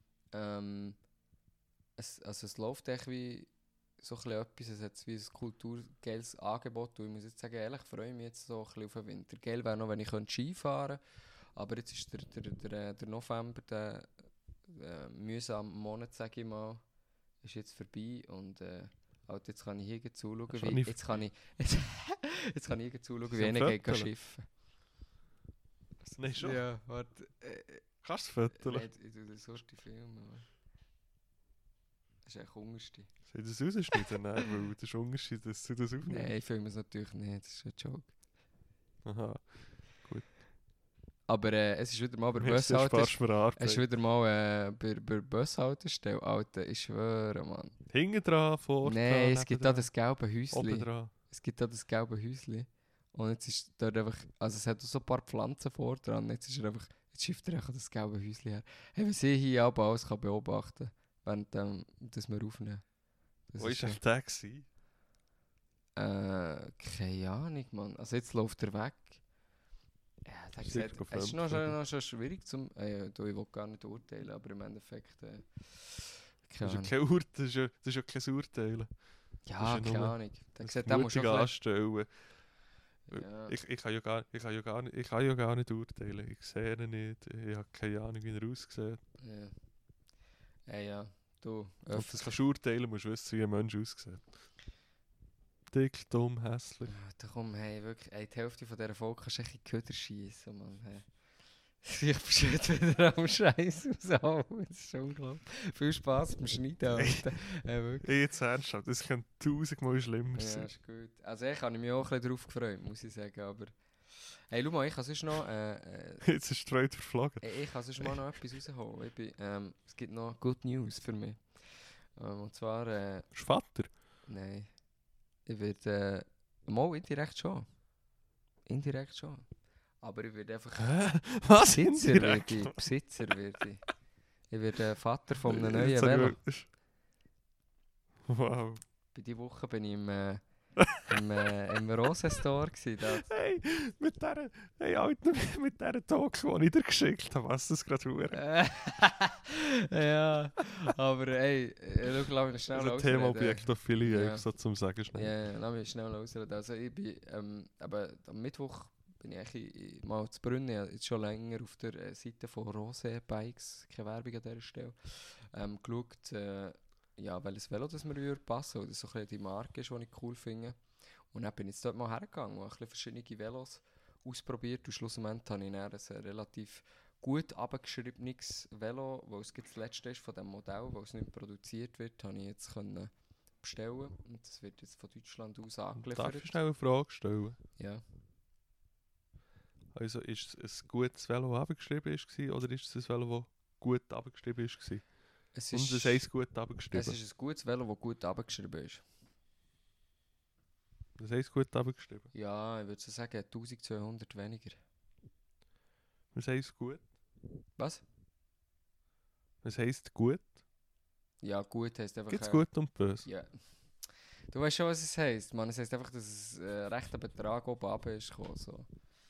es läuft echt wie so ein bisschen etwas, es hat wie ein kulturgeiles Angebot und ich muss jetzt sagen, ehrlich, freue mich jetzt so ein bisschen auf den Winter. Geil wäre noch, wenn ich Ski fahren könnte, aber jetzt ist der November, der mühsame Monat, sage ich mal, ist jetzt vorbei und halt, jetzt kann ich hier zuschauen, Schon wie, nicht jetzt kann ich hier zuschauen, Sie wie am einer geht Föteln? schiffen. Nein, schon. Ja, warte. Kannst du es föteln? Nein, ich tue das erste Film. Das ist echt unterste. Soll ich das rausschneiden? Nein, weil das ist Unterschied, dass du das aufnimmst. Nein, ich filme es natürlich nicht, das ist ein Joke. Aha. Aber es ist wieder mal bei Jetzt Bushaltestelle. sparst du mir Arbeit. Es ist wieder mal bei Bushaltestelle, Alter, ich schwöre, Mann. Hinten dran, vor Nein, es gibt da das gelbe Oben Häuschen. dran. Es gibt da das gelbe Häuschen. Und jetzt ist dort einfach, also es hat auch so ein paar Pflanzen vor dran. Jetzt ist er einfach, jetzt schifft er einfach das gelbe Häuschen her. Hey, was ich hier aber alles kann beobachten kann, während dass wir aufnehmen. Das Wo ist war denn der? Gewesen? keine Ahnung, Mann. Also jetzt läuft er weg. Ja, der Sicher gesagt, go es ist fremd noch schon schwierig zum... ich will gar nicht urteilen, aber im Endeffekt... Das keine ist ja Ahnung. kein das ist ja kein Urteilen. Ja, das ist ja keine nur Ahnung. Der gesagt, der muss schon... Mutige ein bisschen- anstellen. Ja. Ich kann ja gar nicht urteilen. Ich sehe ihn nicht. Ich habe keine Ahnung, wie er aussieht. Ja. Ja, du... Ob das kannst du urteilen, musst du wissen, wie ein Mensch aussieht. Dick, dumm, hässlich. Da komm, hey, wirklich, ey, die Hälfte von dieser Folge kannst du echt in die Köder schiessen, Mann. Hey. Ich bin schon wieder am Scheiß aus. Das ist schon unglaublich. Viel Spaß beim Schneiden, Alter. Wirklich. Hey, jetzt ernsthaft, das könnte tausendmal schlimmer Ja, sein. ist gut. Also ich habe mich auch ein bisschen drauf gefreut, muss ich sagen, aber... Hey, schau mal, ich kann sonst noch... Jetzt ist die Welt verflogen. Ich kann sonst mal noch etwas rausholen. Es gibt noch Good News für mich. Und zwar... Bist du Vater? Nein. Ich werde... mal indirekt schon. Indirekt schon. Aber ich werde einfach... Hä? Was? Besitzer Indirekt? werde ich. Besitzer werde ich. Ich werde Vater von einem Jetzt neuen habe Velo. ich wow. Bei dieser Woche bin ich im Rosenstore gsi. Hey, mit dieser, hey, Alter, mit dieser Talk, die ich dir geschickt habe, was das gerade hure. Ja, aber ey, lass mich schnell Also ausreden. Thema Objektophilie, Ja. so zum Sagen schnell. Ja, lass mich schnell ausreden. Also ich bin, aber am Mittwoch bin ich eigentlich mal zu Brünn, ich habe jetzt schon länger auf der Seite von Rose Bikes, keine Werbung an dieser Stelle, geschaut, ja, welches Velo das mir würde passen, oder so ein bisschen die Marke ist, die ich cool finde. Und dann bin ich jetzt dort mal hergegangen und habe ein bisschen verschiedene Velos ausprobiert und schlussendlich habe ich dann ein relativ gut abgeschriebenes Velo, weil es das letzte ist von diesem Modell, weil es nicht produziert wird, habe ich jetzt können bestellen und das wird jetzt von Deutschland aus angeliefert. Darf ich schnell eine Frage stellen? Ja. Also ist es ein gutes Velo, das abgeschrieben war, oder ist es ein Velo, das gut abgeschrieben war? Es Und ist, das heisst gut abgeschrieben? es ist ein gutes Velo, das gut abgeschrieben ist. Das heisst gut abgeschrieben? Ja, ich würde so sagen 1200 weniger. Was heisst gut? Was? Was heisst gut? Ja, gut heisst einfach... Gibt es gut und böse? Ja. Du weißt schon, was es heisst. Man, es heisst einfach, dass es rechter Betrag oben runter ist gekommen, so.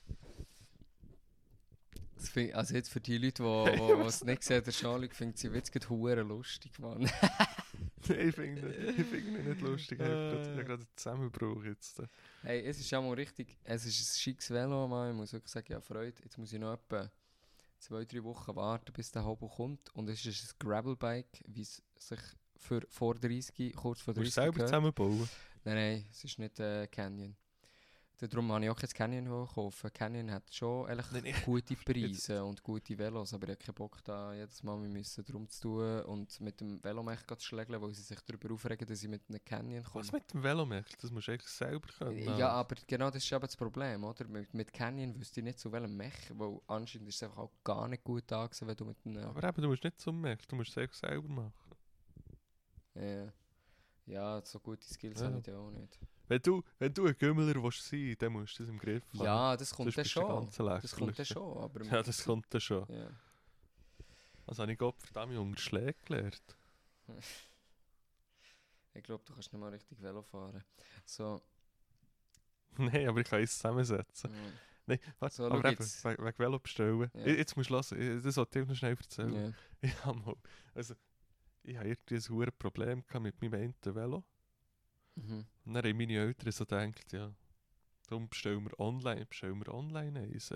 Also jetzt für die Leute, die es nicht sehen, der Schnallig findet sie jetzt hure lustig, Mann. Nein, ich finde ihn nicht lustig. Ich habe gerade einen Zusammenbruch jetzt. Hey, es ist ja mal richtig, es ist ein schickes Velo, Mann. Ich muss wirklich sagen, ja, Freude. Jetzt muss ich noch etwa 2-3 Wochen warten, bis der Hobo kommt. Und es ist ein Gravelbike, wie es sich für vor 30, kurz vor 30 Musst du selber gehört. zusammenbauen? Nein, es ist nicht Canyon. Darum habe ich auch kein Canyon gekauft. Canyon hat schon eigentlich gute Preise und gute Velos, aber ich habe keinen Bock, da jedes Mal drum zu tun und mit dem Velomech zu schlägeln, weil sie sich darüber aufregen, dass ich mit einem Canyon komme. Was mit dem Velomech? Das musst du eigentlich selber können. Ja, aber genau das ist aber das Problem, oder? Mit Canyon wüsste ich nicht zu welchem Mech, weil anscheinend ist es einfach auch gar nicht gut angesehen, wenn du mit einem... Aber eben, du musst nicht zum Mech, du musst es einfach selber machen. Ja, so gute Skills Ja. habe ich da auch nicht. Wenn du ein Gümmeler willst sein, dann musst du das im Griff haben. Ja, das kommt Sonst dann bist du schon. ganz lächerlich. Das kommt dann schon, aber... Ja, das kommt dann schon. Ja. Also habe ich Gottverdammt unter Schläge gelernt. Ich glaube, du kannst nicht mal richtig Velo fahren. So, Nein, aber ich kann es zusammensetzen. Nein, warte, So, aber schau eben, jetzt. wegen Velo bestellen. Ja. Jetzt musst du hören, das wollte ich noch schnell erzählen. ja. Ich habe mal, also, ich habe irgendwie ein hohes Problem gehabt mit meinem einen Velo. Mhm. Und dann haben meine Eltern so gedacht, ja, darum bestellen wir online eins.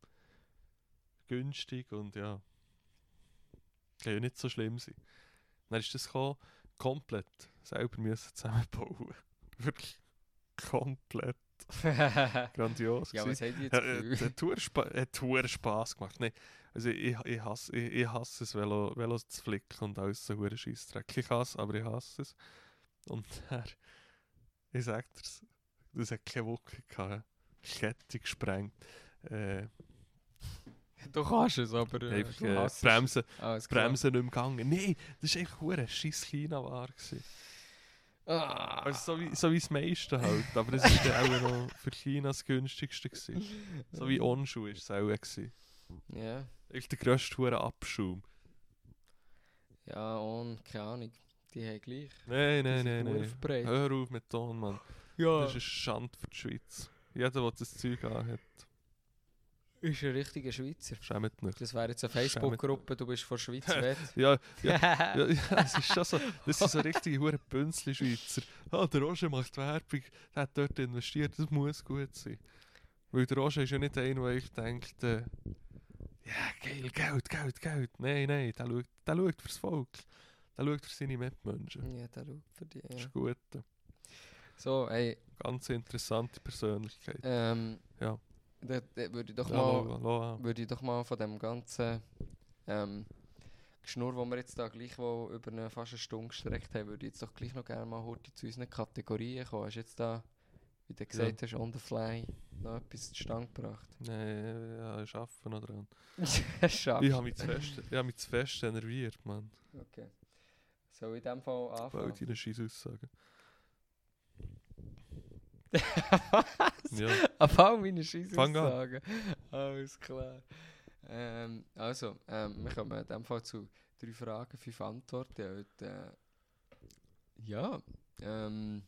Günstig und ja, kann ja nicht so schlimm sein. Dann ist das gekommen, komplett selber müssen zusammenbauen. Wirklich komplett grandios. Ja, was gewesen. habt ihr jetzt Gefühl? Hat verdammt Spass gemacht. Nee, also ich hasse es, Velo zu flicken und alles so verdammt Scheissdreck. Ich hasse, aber ich hasse es. Und ich sag dir's, das hat keine Wucke gehabt. Kette gesprengt. Du kannst es, aber Einfach du hasst es. Bremsen Alles klar. nicht mehr gegangen. Nein, das war einfach eine scheiß China-Ware. Ah. Also so wie das meiste halt. Aber das war dann auch noch für China das günstigste. Gewesen. So wie Onschuh war es auch. Gewesen. Ja, Einfach der grösste hure Abschaum. ja, und keine Ahnung. Die haben gleich. Nein, Die sind nein, verdammt nein. verbreitet. Hör auf mit Ton, Mann. Ja. Das ist eine Schande für die Schweiz. Jeder, der das Zeug anhat, Ist ein richtiger Schweizer. schämt nicht. Das wäre jetzt eine Facebook-Gruppe, du bist von der Schweiz weg. Ja, es ist schon so. Das sind so richtige hure Bünzli-Schweizer. Ah, der Roger macht Werbung, der hat dort investiert, das muss gut sein. Weil der Roger ist ja nicht einer, der ich denkt, ja, geil, Geld. Nein, der schaut fürs Volk. Der schaut für seine Mitmenschen. Ja, der schaut für die. Das Ja. ist gut. So, ey, Ganz interessante Persönlichkeit. Ja. da würde ich doch Ja, mal... lass an. Würde ich doch mal von dem ganzen Geschnurr, wo wir jetzt da gleich wo fast eine Stunde gestreckt haben, würde ich jetzt doch gleich noch gerne mal heute zu unseren Kategorien kommen. Hast du jetzt da, wie du gesagt hast, on the fly noch etwas zustande gebracht. Nein, ja, ich arbeite noch dran. Schaffst. Ich habe mich zu fest enerviert, Mann. Okay. Soll ich in dem Fall Weil anfangen? deine scheiß Aussagen. Was? Ja. Auf all meine Scheisse Fang an. sagen. Alles klar. Wir kommen in dem Fall zu 3 Fragen, 5 Antworten. Und, ja, 3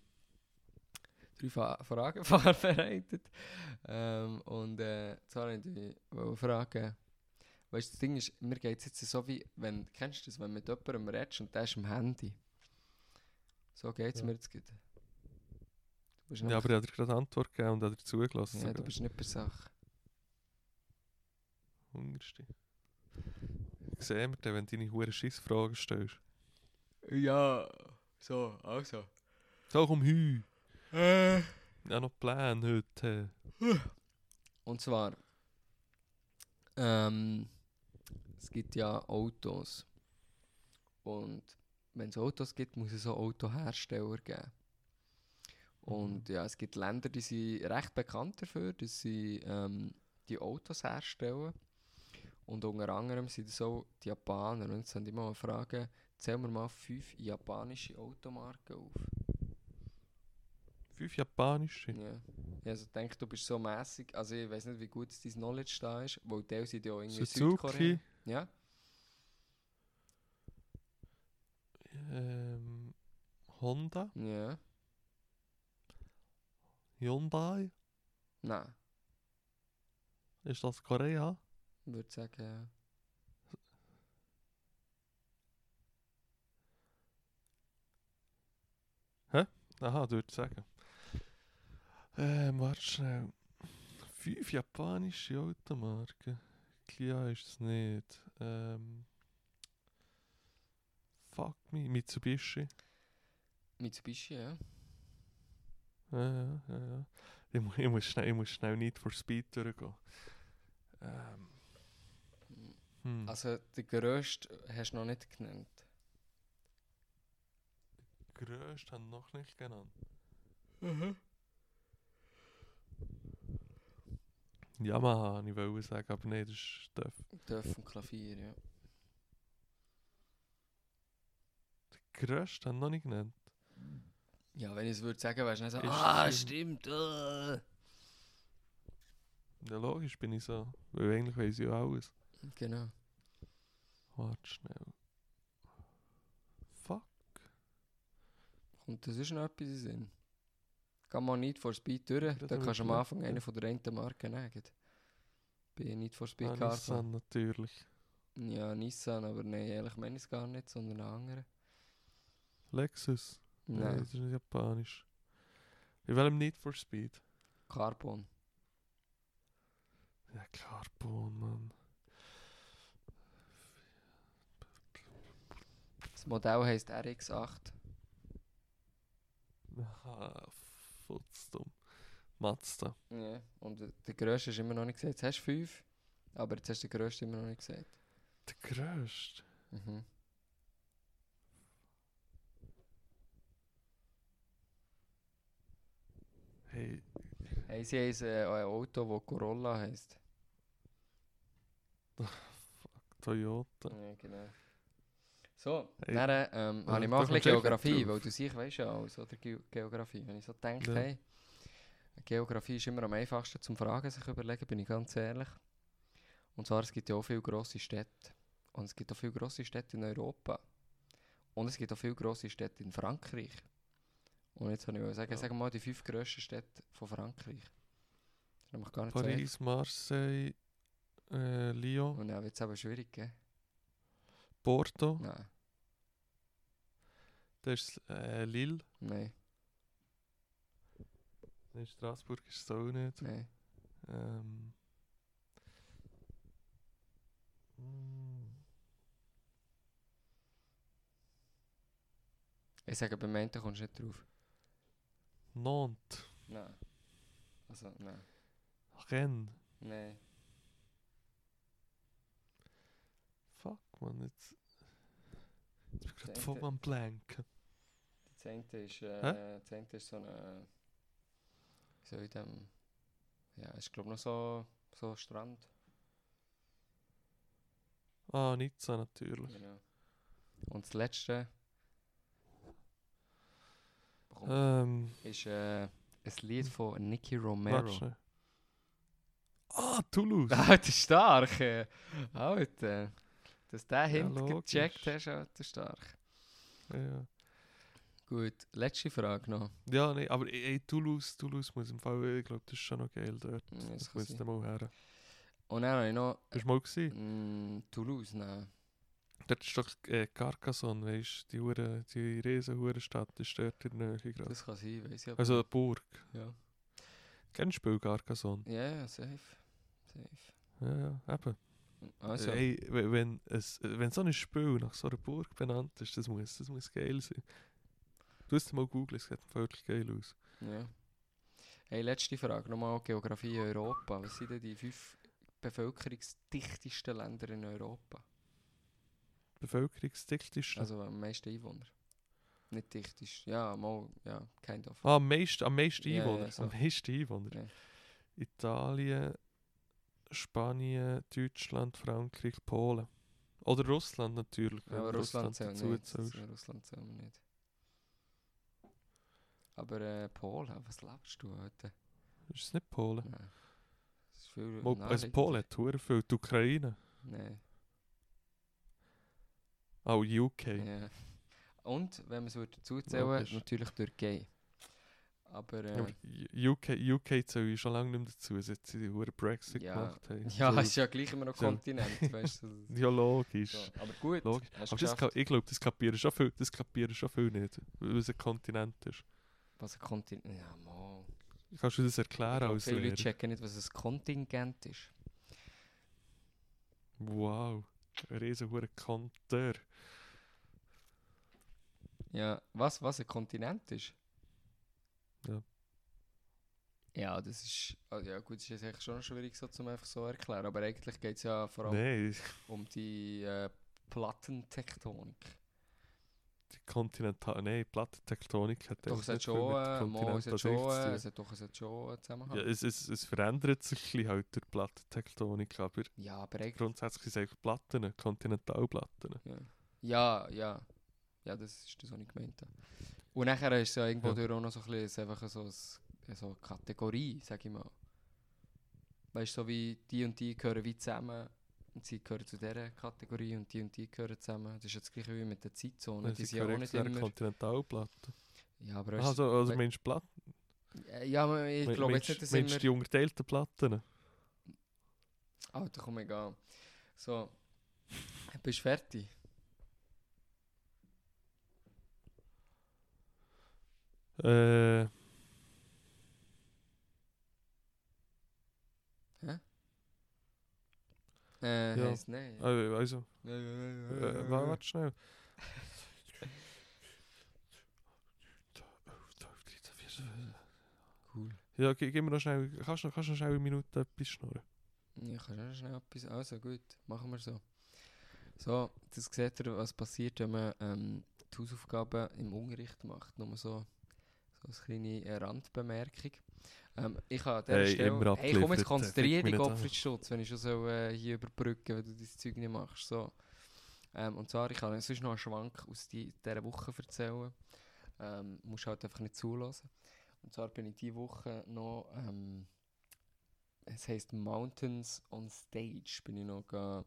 Fragen vorbereitet. Zwar wollte ich fragen, weißt du, das Ding ist, mir geht es jetzt so wie, kennst du das, wenn du mit jemandem redest und der ist am Handy? So geht es Ja. mir jetzt gerade. Du bist Ja, nämlich- aber ich habe dir gerade eine Antwort gegeben und habe dir zugelassen. ja, du bist nicht bei Sache. Hungerste. Sehen wir dann, wenn du deine hure Scheissfragen stellst. Ja, so, also. So, komm, hü. Ja, noch Pläne heute. Und zwar, es gibt ja Autos. Und wenn es Autos gibt, muss es auch Autohersteller geben. Und ja, es gibt Länder, die sind recht bekannt dafür, dass sie die Autos herstellen. Und unter anderem sind es auch die Japaner. Und jetzt haben die mal eine Frage, zählen wir mal 5 japanische Automarken auf. 5 japanische. Ja. Ich denke, du bist so mäßig. Also ich weiß nicht, wie gut dein Knowledge da ist, weil die sind ja auch irgendwie Südkorea. Suzuki. Ja? Honda. Ja. Hyundai. Nein, Ist das Korea? ich würde sagen, ja. Aha, du würdest sagen. Warte schnell. 5 japanische Automarken. Kia ist es nicht. Fuck me. Mitsubishi. Mitsubishi, ja. Ja. Ich muss schnell Need for Speed durchgehen. Also der grösste hast du noch nicht genannt. Grösst haben noch nicht genannt. Yamaha, ich wollte sagen, aber nein, das ist Döff. Dörf und Klavier, ja. Grösst haben noch nicht genannt. Ja, wenn ich es würde sagen, wärst du nicht so, Ist stimmt. Ja, logisch bin ich so. Weil eigentlich weiss ich ja alles. Genau. Warte schnell. Fuck. Und das ist noch etwas in Sinn. Geh mal Need for Speed durch, Ja, dann da kannst du am wird Anfang lecker. eine von der einen Marke nehmen. Bei Need for Speed Ah, Car. Nissan natürlich. Ja, Nissan, aber nein, ehrlich meine ich es gar nicht, sondern eine andere. Lexus. Nein, Nein, das ist nicht japanisch. In welchem Need for Speed? Carbon. Ja, Carbon, Mann. Das Modell heisst RX-8. Ah, futzdumm. Mazda. Ja, und der grösste ist immer noch nicht gesagt. Jetzt hast du 5, aber jetzt hast du den grössten immer noch nicht gesagt. Der grösste. Mhm. Hey, Hey, sie haben ein Auto, das Corolla heisst. Toyota. Ja, genau. So, Hey, dann habe ich mal da ein bisschen kommst du echt Geografie, nicht weil drauf. du sicher weißt ja alles, oder? Geografie. Wenn ich so denke, Ja. hey, Geografie ist immer am einfachsten zum Fragen, sich überlegen, bin ich ganz ehrlich. Und zwar, es gibt ja auch viele grosse Städte. Und es gibt auch viele grosse Städte in Europa. Und es gibt auch viele grosse Städte in Frankreich. Und jetzt wollte ich sagen, Ja. sagen wir mal die 5 grössten Städte von Frankreich. Das ist nämlich gar nicht so Paris, Marseille, Lyon, einfach. Und dann wird es aber schwierig, gell? Porto. Nein, Das ist Lille. nein, Nein, Straßburg ist es auch nicht. nein. Ich sage, beim einen kommst du nicht drauf. Nantes. Nein. Also, nein. Rennes. Nein. Fuck, man, jetzt bin ich gerade Das voll eine- am Blanken. Das eine ist, Hä? das eine ist so eine... so in dem... Ja, ist glaube noch so Strand. Ah, Nizza natürlich. Genau. Und das letzte ist ein Lied von Nicky Warte Romero. schnell. Ah, Toulouse! Alter, stark! Alter. Dass du den Hint logisch. gecheckt hast, Alter, stark. Ja. Gut, letzte Frage noch. Ja, nee, aber ey, Toulouse muss im Fall, ich glaube, das ist schon noch geil dort. Ja, das Ich kann muss sein. da mal her. Und dann habe ich noch... Bist du mal gewesen? Toulouse, nein. Dort ist doch Carcassonne, weißt du, die riesen Stadt ist dort in der Nähe gerade. Das kann sein, weiss ich aber Also eine nicht. Burg. Ja. Kennst du das Spiel Carcassonne? Ja, safe. Ja, eben. Also, Ey, wenn so ein Spiel nach so einer Burg benannt ist, das muss geil sein. Du musst es mal googeln, es sieht wirklich geil aus. ja. Hey, letzte Frage, nochmal Geografie in Europa. Was sind denn die 5 bevölkerungsdichtesten Länder in Europa? Bevölkerungsdichteste. Also am meisten Einwohner. Nicht dichtest. Ja, mal, ja, kind of. Am meisten Ja, Einwohner. so. Am meisten Einwohner. Ja. Italien, Spanien, Deutschland, Frankreich, Polen. Oder Russland natürlich. Ja, aber wenn Russland zählt dazu nicht. zählst. Russland zählt wir nicht. Aber Polen, was lebst du heute? Ist es nicht Polen? Nein. Das ist viel Also naheliegender. Polen hat verdammt viel. Die Ukraine. Nein. Auch UK. Ja. Und, wenn man es dazu zählen Logisch. natürlich Türkei. Aber, Ja, aber UK zähle ich schon lange nicht mehr dazu, seit sie den Brexit ja, gemacht haben. ja, So- ist ja gleich immer noch so- Kontinent, weißt du. Ja, logisch. So. Aber gut, Logisch. hast du Aber das, geschafft. ich glaube, das kapieren schon viel nicht, weil es ein Kontinent ist. Was ein Kontingent... Ja, mal. Kannst du das Ich erklären glaub, als viele Leute Lehrer? checken nicht, was ein Kontingent ist. Wow, ein riesen Konter. Ja, was ein Kontinent ist? Ja. Ja, das ist... Also ja gut, das ist jetzt eigentlich schon schwierig so zum einfach so erklären, aber eigentlich geht es ja vor allem Nein, um die Plattentektonik. Nein, Plattentektonik hat Doch, es hat nicht viel schon, mit es Kontinent hat an sich schon, zu tun. es hat schon einen Zusammenhang. Ja, es verändert sich ein bisschen halt durch die Plattentektonik, aber Ja, aber eigentlich... grundsätzlich sind es einfach Platten, Kontinentalplatten. Ja, das ist das, was ich gemeint habe. Und nachher ist es ja irgendwo Ja. durch auch noch so ein bisschen einfach so eine Kategorie, sag ich mal. Weißt du, so wie die und die gehören wie zusammen und sie gehören zu dieser Kategorie und die gehören zusammen. Das ist jetzt gleich wie mit der Zeitzone, die Sie sind ja auch gehören nicht zu einer immer... Kontinentalplatte. Ja, aber weißt Also we- meinst du Platten? ja, aber ich glaube jetzt nicht, dass Meinst du immer... die unterteilten Platten? Alter, komm, egal. So, bist du fertig? Ja. Heisst nein. Also, Ja. warte schnell. 12, 13, 14. Cool. Ja, gib mir noch schnell. Kannst du noch schnell eine Minute etwas schnurren? Ja, kannst du schnell etwas... Also gut, machen wir so. So, das seht ihr, was passiert, wenn man die Hausaufgaben im Unterricht macht. Nur so eine kleine Randbemerkung. Ich habe an dieser Hey, Stelle... immer Hey, komm jetzt, abgeliefert, konzentriere fick mich dich, nicht an. Gottfried Schutz, wenn ich schon so hier überbrücken, wenn du dein Zeug nicht machst. So. Und zwar, ich kann sonst noch einen Schwank aus dieser Woche erzählen. Musst halt einfach nicht zulassen. Und zwar bin ich diese Woche noch... es heisst Mountains on Stage. Bin ich noch schauen.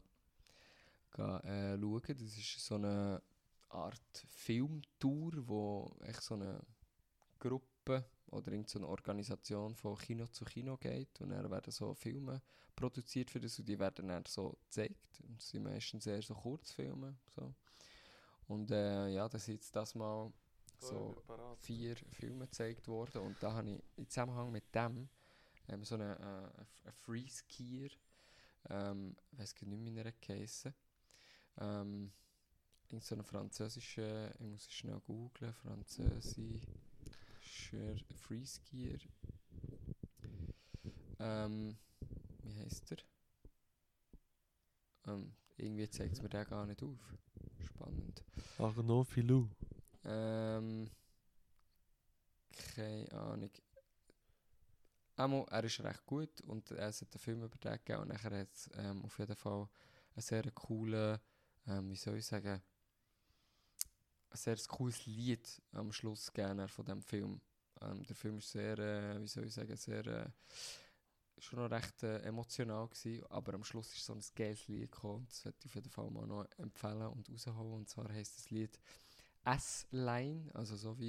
Das ist so eine Art Filmtour, wo echt so eine Gruppe oder irgendeine Organisation von Kino zu Kino geht. Und dann werden so Filme produziert für das und die werden dann so gezeigt. Und das sind meistens eher so Kurzfilme. So. Und ja, das ist jetzt das mal so 4 Filme gezeigt worden. Und da habe ich im Zusammenhang mit dem so einen Freeskier, ich weiß gar nicht mehr, wie er geheissen. Irgend so eine französische, ich muss es schnell googlen, französischer Freeskier. Wie heisst er? Irgendwie zeigt es mir den gar nicht auf. Spannend. Arnaud Filou. Keine Ahnung. einmal, er ist recht gut und es hat einen Film über den gegeben und nachher hat es auf jeden Fall einen sehr coolen, wie soll ich sagen, ein sehr cooles Lied am Schluss gegeben von diesem Film. Der Film ist sehr, wie soll ich sagen, sehr, schon noch recht emotional gewesen, aber am Schluss ist so ein geiles Lied gekommen und das werde ich auf jeden Fall mal noch empfehlen und rausholen. Und zwar heisst das Lied S-Line, also so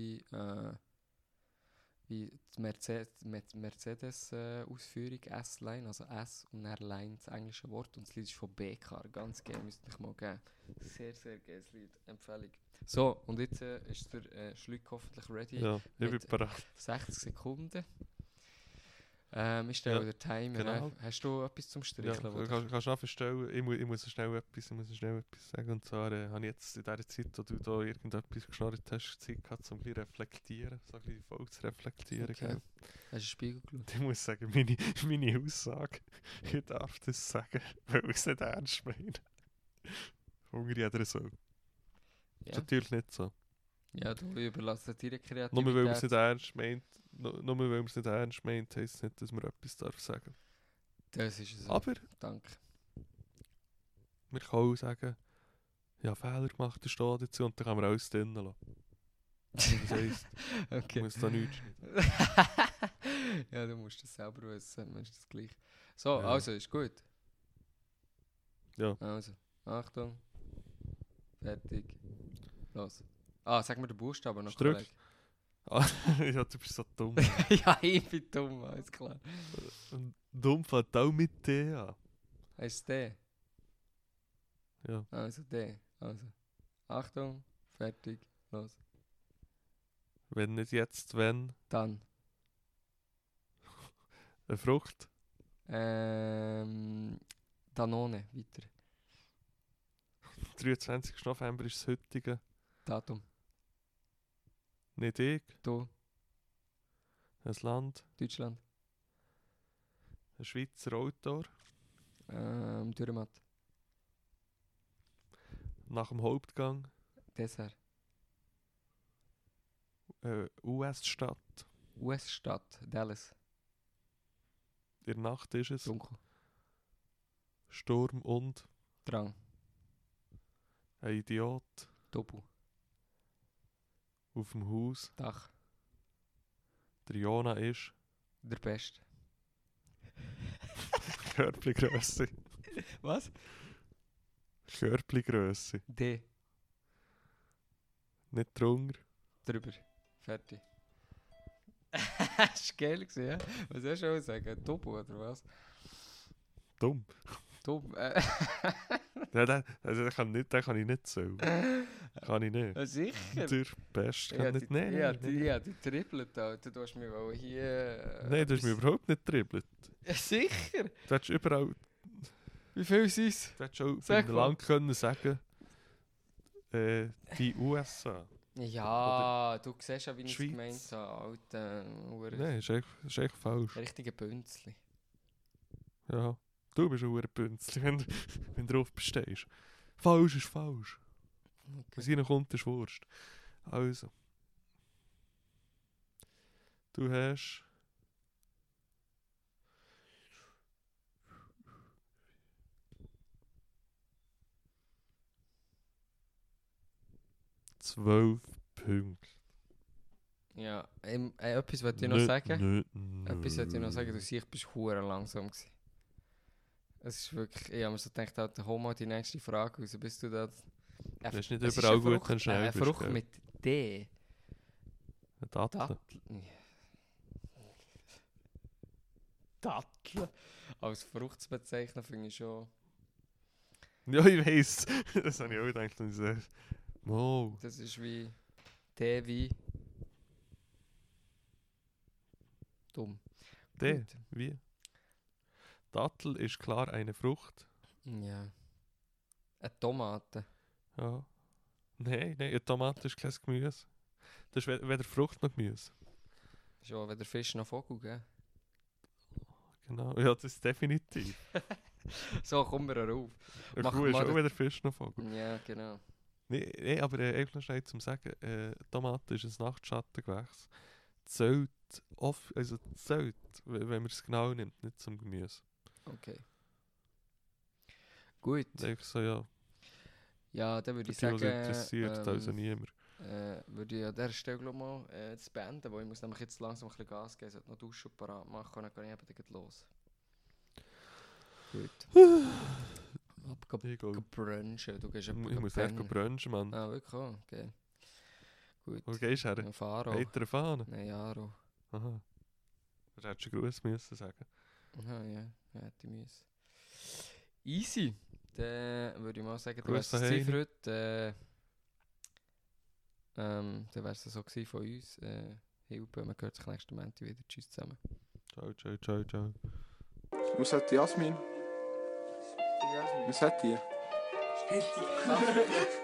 wie die Mercedes-Ausführung S-Line, also S und dann Line, das englische Wort. Und das Lied ist von BK, ganz geil, müsst ihr euch mal geben. Sehr, sehr geiles Lied, Empfehlung. So, und jetzt ist der Schluck hoffentlich ready. Ja, ich bin Mit bereit. 60 Sekunden. Ich stelle den Timer. genau. Hast du etwas zum Ja, Stricheln? kannst du nachverstellen? Ich muss schnell etwas sagen. Und zwar habe ich jetzt in dieser Zeit, wo du da irgendetwas geschnarrt hast, Zeit gehabt, um ein bisschen reflektieren, so ein bisschen die Folge zu reflektieren. Okay. Gell? Hast du einen Spiegel geschaut? Ich muss sagen, meine Aussage, ich darf das sagen, weil ich es nicht ernst meine. Hunger jeder so. Das ist Ja. natürlich nicht so. Ja, du überlassen dir Kreativität. Nur weil man es nicht ernst meint, heisst es nicht, dass man etwas darf sagen. Das ist es. Aber Danke. man kann auch sagen, ja, Fehler gemacht, das steht dazu und dann kann man alles drinnen lassen. Das heisst, Okay. ich muss da nichts schneiden. Ja, du musst das selber wissen, dann ist das gleich. So, Ja. also, ist gut. Ja. Also, Achtung. Fertig. Los. Sag mir den Buchstaben noch, Strück. Kollege. Ah, ja, du bist so dumm. Ja, ich bin dumm, alles klar. Und dumm fängt auch mit D an. Heißt D? Ja. Also D. Also. Achtung. Fertig. Los. Wenn nicht jetzt, wenn. Dann. Eine Frucht. Danone. Weiter. 23. November ist das heutige. Datum. Nicht ich. Du. Ein Land. Deutschland. Ein Schweizer Autor. Dürrematt. Nach dem Hauptgang. Dessert. US-Stadt. US-Stadt. Dallas. In der Nacht ist es. Dunkel. Sturm und Drang. ein Idiot. Doppel. Auf dem Haus. Dach. Der Jona ist Der Beste. Körpergrösse. Was? Körpergrösse. D. Nicht drunter. Drüber. Fertig. Das war geil, ja? Was soll ich schon sagen? Doppel oder was? Dumm. Dumm. Den kann ich nicht so. Kann ich nicht. Sicher. Der Beste kann nicht. Nein, Ja, nein. die trippelt, Alter. Du hast mich wohl hier... Nein, du hast mich überhaupt nicht dribbelt. Ja, sicher. Du hättest überall, Wie viel sind es? du hättest auch Sag bei mal. Land können sagen, die USA. Ja, du siehst ja, wie ich es Schweiz. gemeint habe. Alter, Nein, ist echt falsch. richtige Bünzli. Ja. Du bist ein Bünzli, wenn du drauf bestehst. Falsch ist falsch. Was Okay. reinkommt, ist Wurst. Also. Du hast... ...12 Punkte. Ja, etwas wollte ich noch sagen. Etwas wollte ich noch sagen, du siehst, bist hure langsam gewesen. Es ist wirklich, ich habe mir so gedacht, Alter, hol mal die nächste Frage raus, bist du da... Das ist nicht Es überall eine gut, Frucht, wenn du schnell eine bist, Frucht gell? mit D. Eine Dattel. Dattel. Als Frucht zu bezeichnen, finde ich schon... Ja, ich weiss. Das habe ich auch gedacht. Und ich so, wow. Das ist wie... D wie... Dumm. D. Gut. Wie? Dattel ist klar eine Frucht. Ja. Eine Tomate. Ja. Nein, eine Tomate ist kein Gemüse. Das ist weder Frucht noch Gemüse. Schon weder Fisch noch Vogel, gell? Genau. Ja, das ist definitiv. So, kommen wir rauf. Eine Mach Kuh ist mal auch den- weder Fisch noch Vogel. Ja, genau. Nee, aber einfach noch schnell zum Sagen. Tomate ist ein Nachtschattengewächs. Zählt zählt, wenn man es genau nimmt, nicht zum Gemüse. Okay. Gut. Einfach so, ja, Ja, dann würde für ich die, was sagen, interessiert, also niemand. würde ich an dieser Stelle glaub mal das beenden, weil ich muss nämlich jetzt langsam ein bisschen Gas geben, sollte noch duschen und parat machen und dann gehe ich eben gleich los. Gut. Ab Ich brunchen, du gehst etwa muss echt pennen. brunchen, Mann. Ah, wirklich? Oh, okay. Gut. Wo gehst du her? Auf Aro. Weiter fahren? Nein, Aro. Aha. Du hättest schon Gruß müssen sagen. Aha, ja, hätte ich müssen. Easy. Dann würde ich mal sagen, dann Gruß wäre es daheim. für heute. Dann wäre es so gewesen von uns. Hilfe, man hört sich nächsten Montag wieder. Tschüss zusammen. Ciao, ciao, ciao, ciao. Was hat die Jasmin? Was hat die?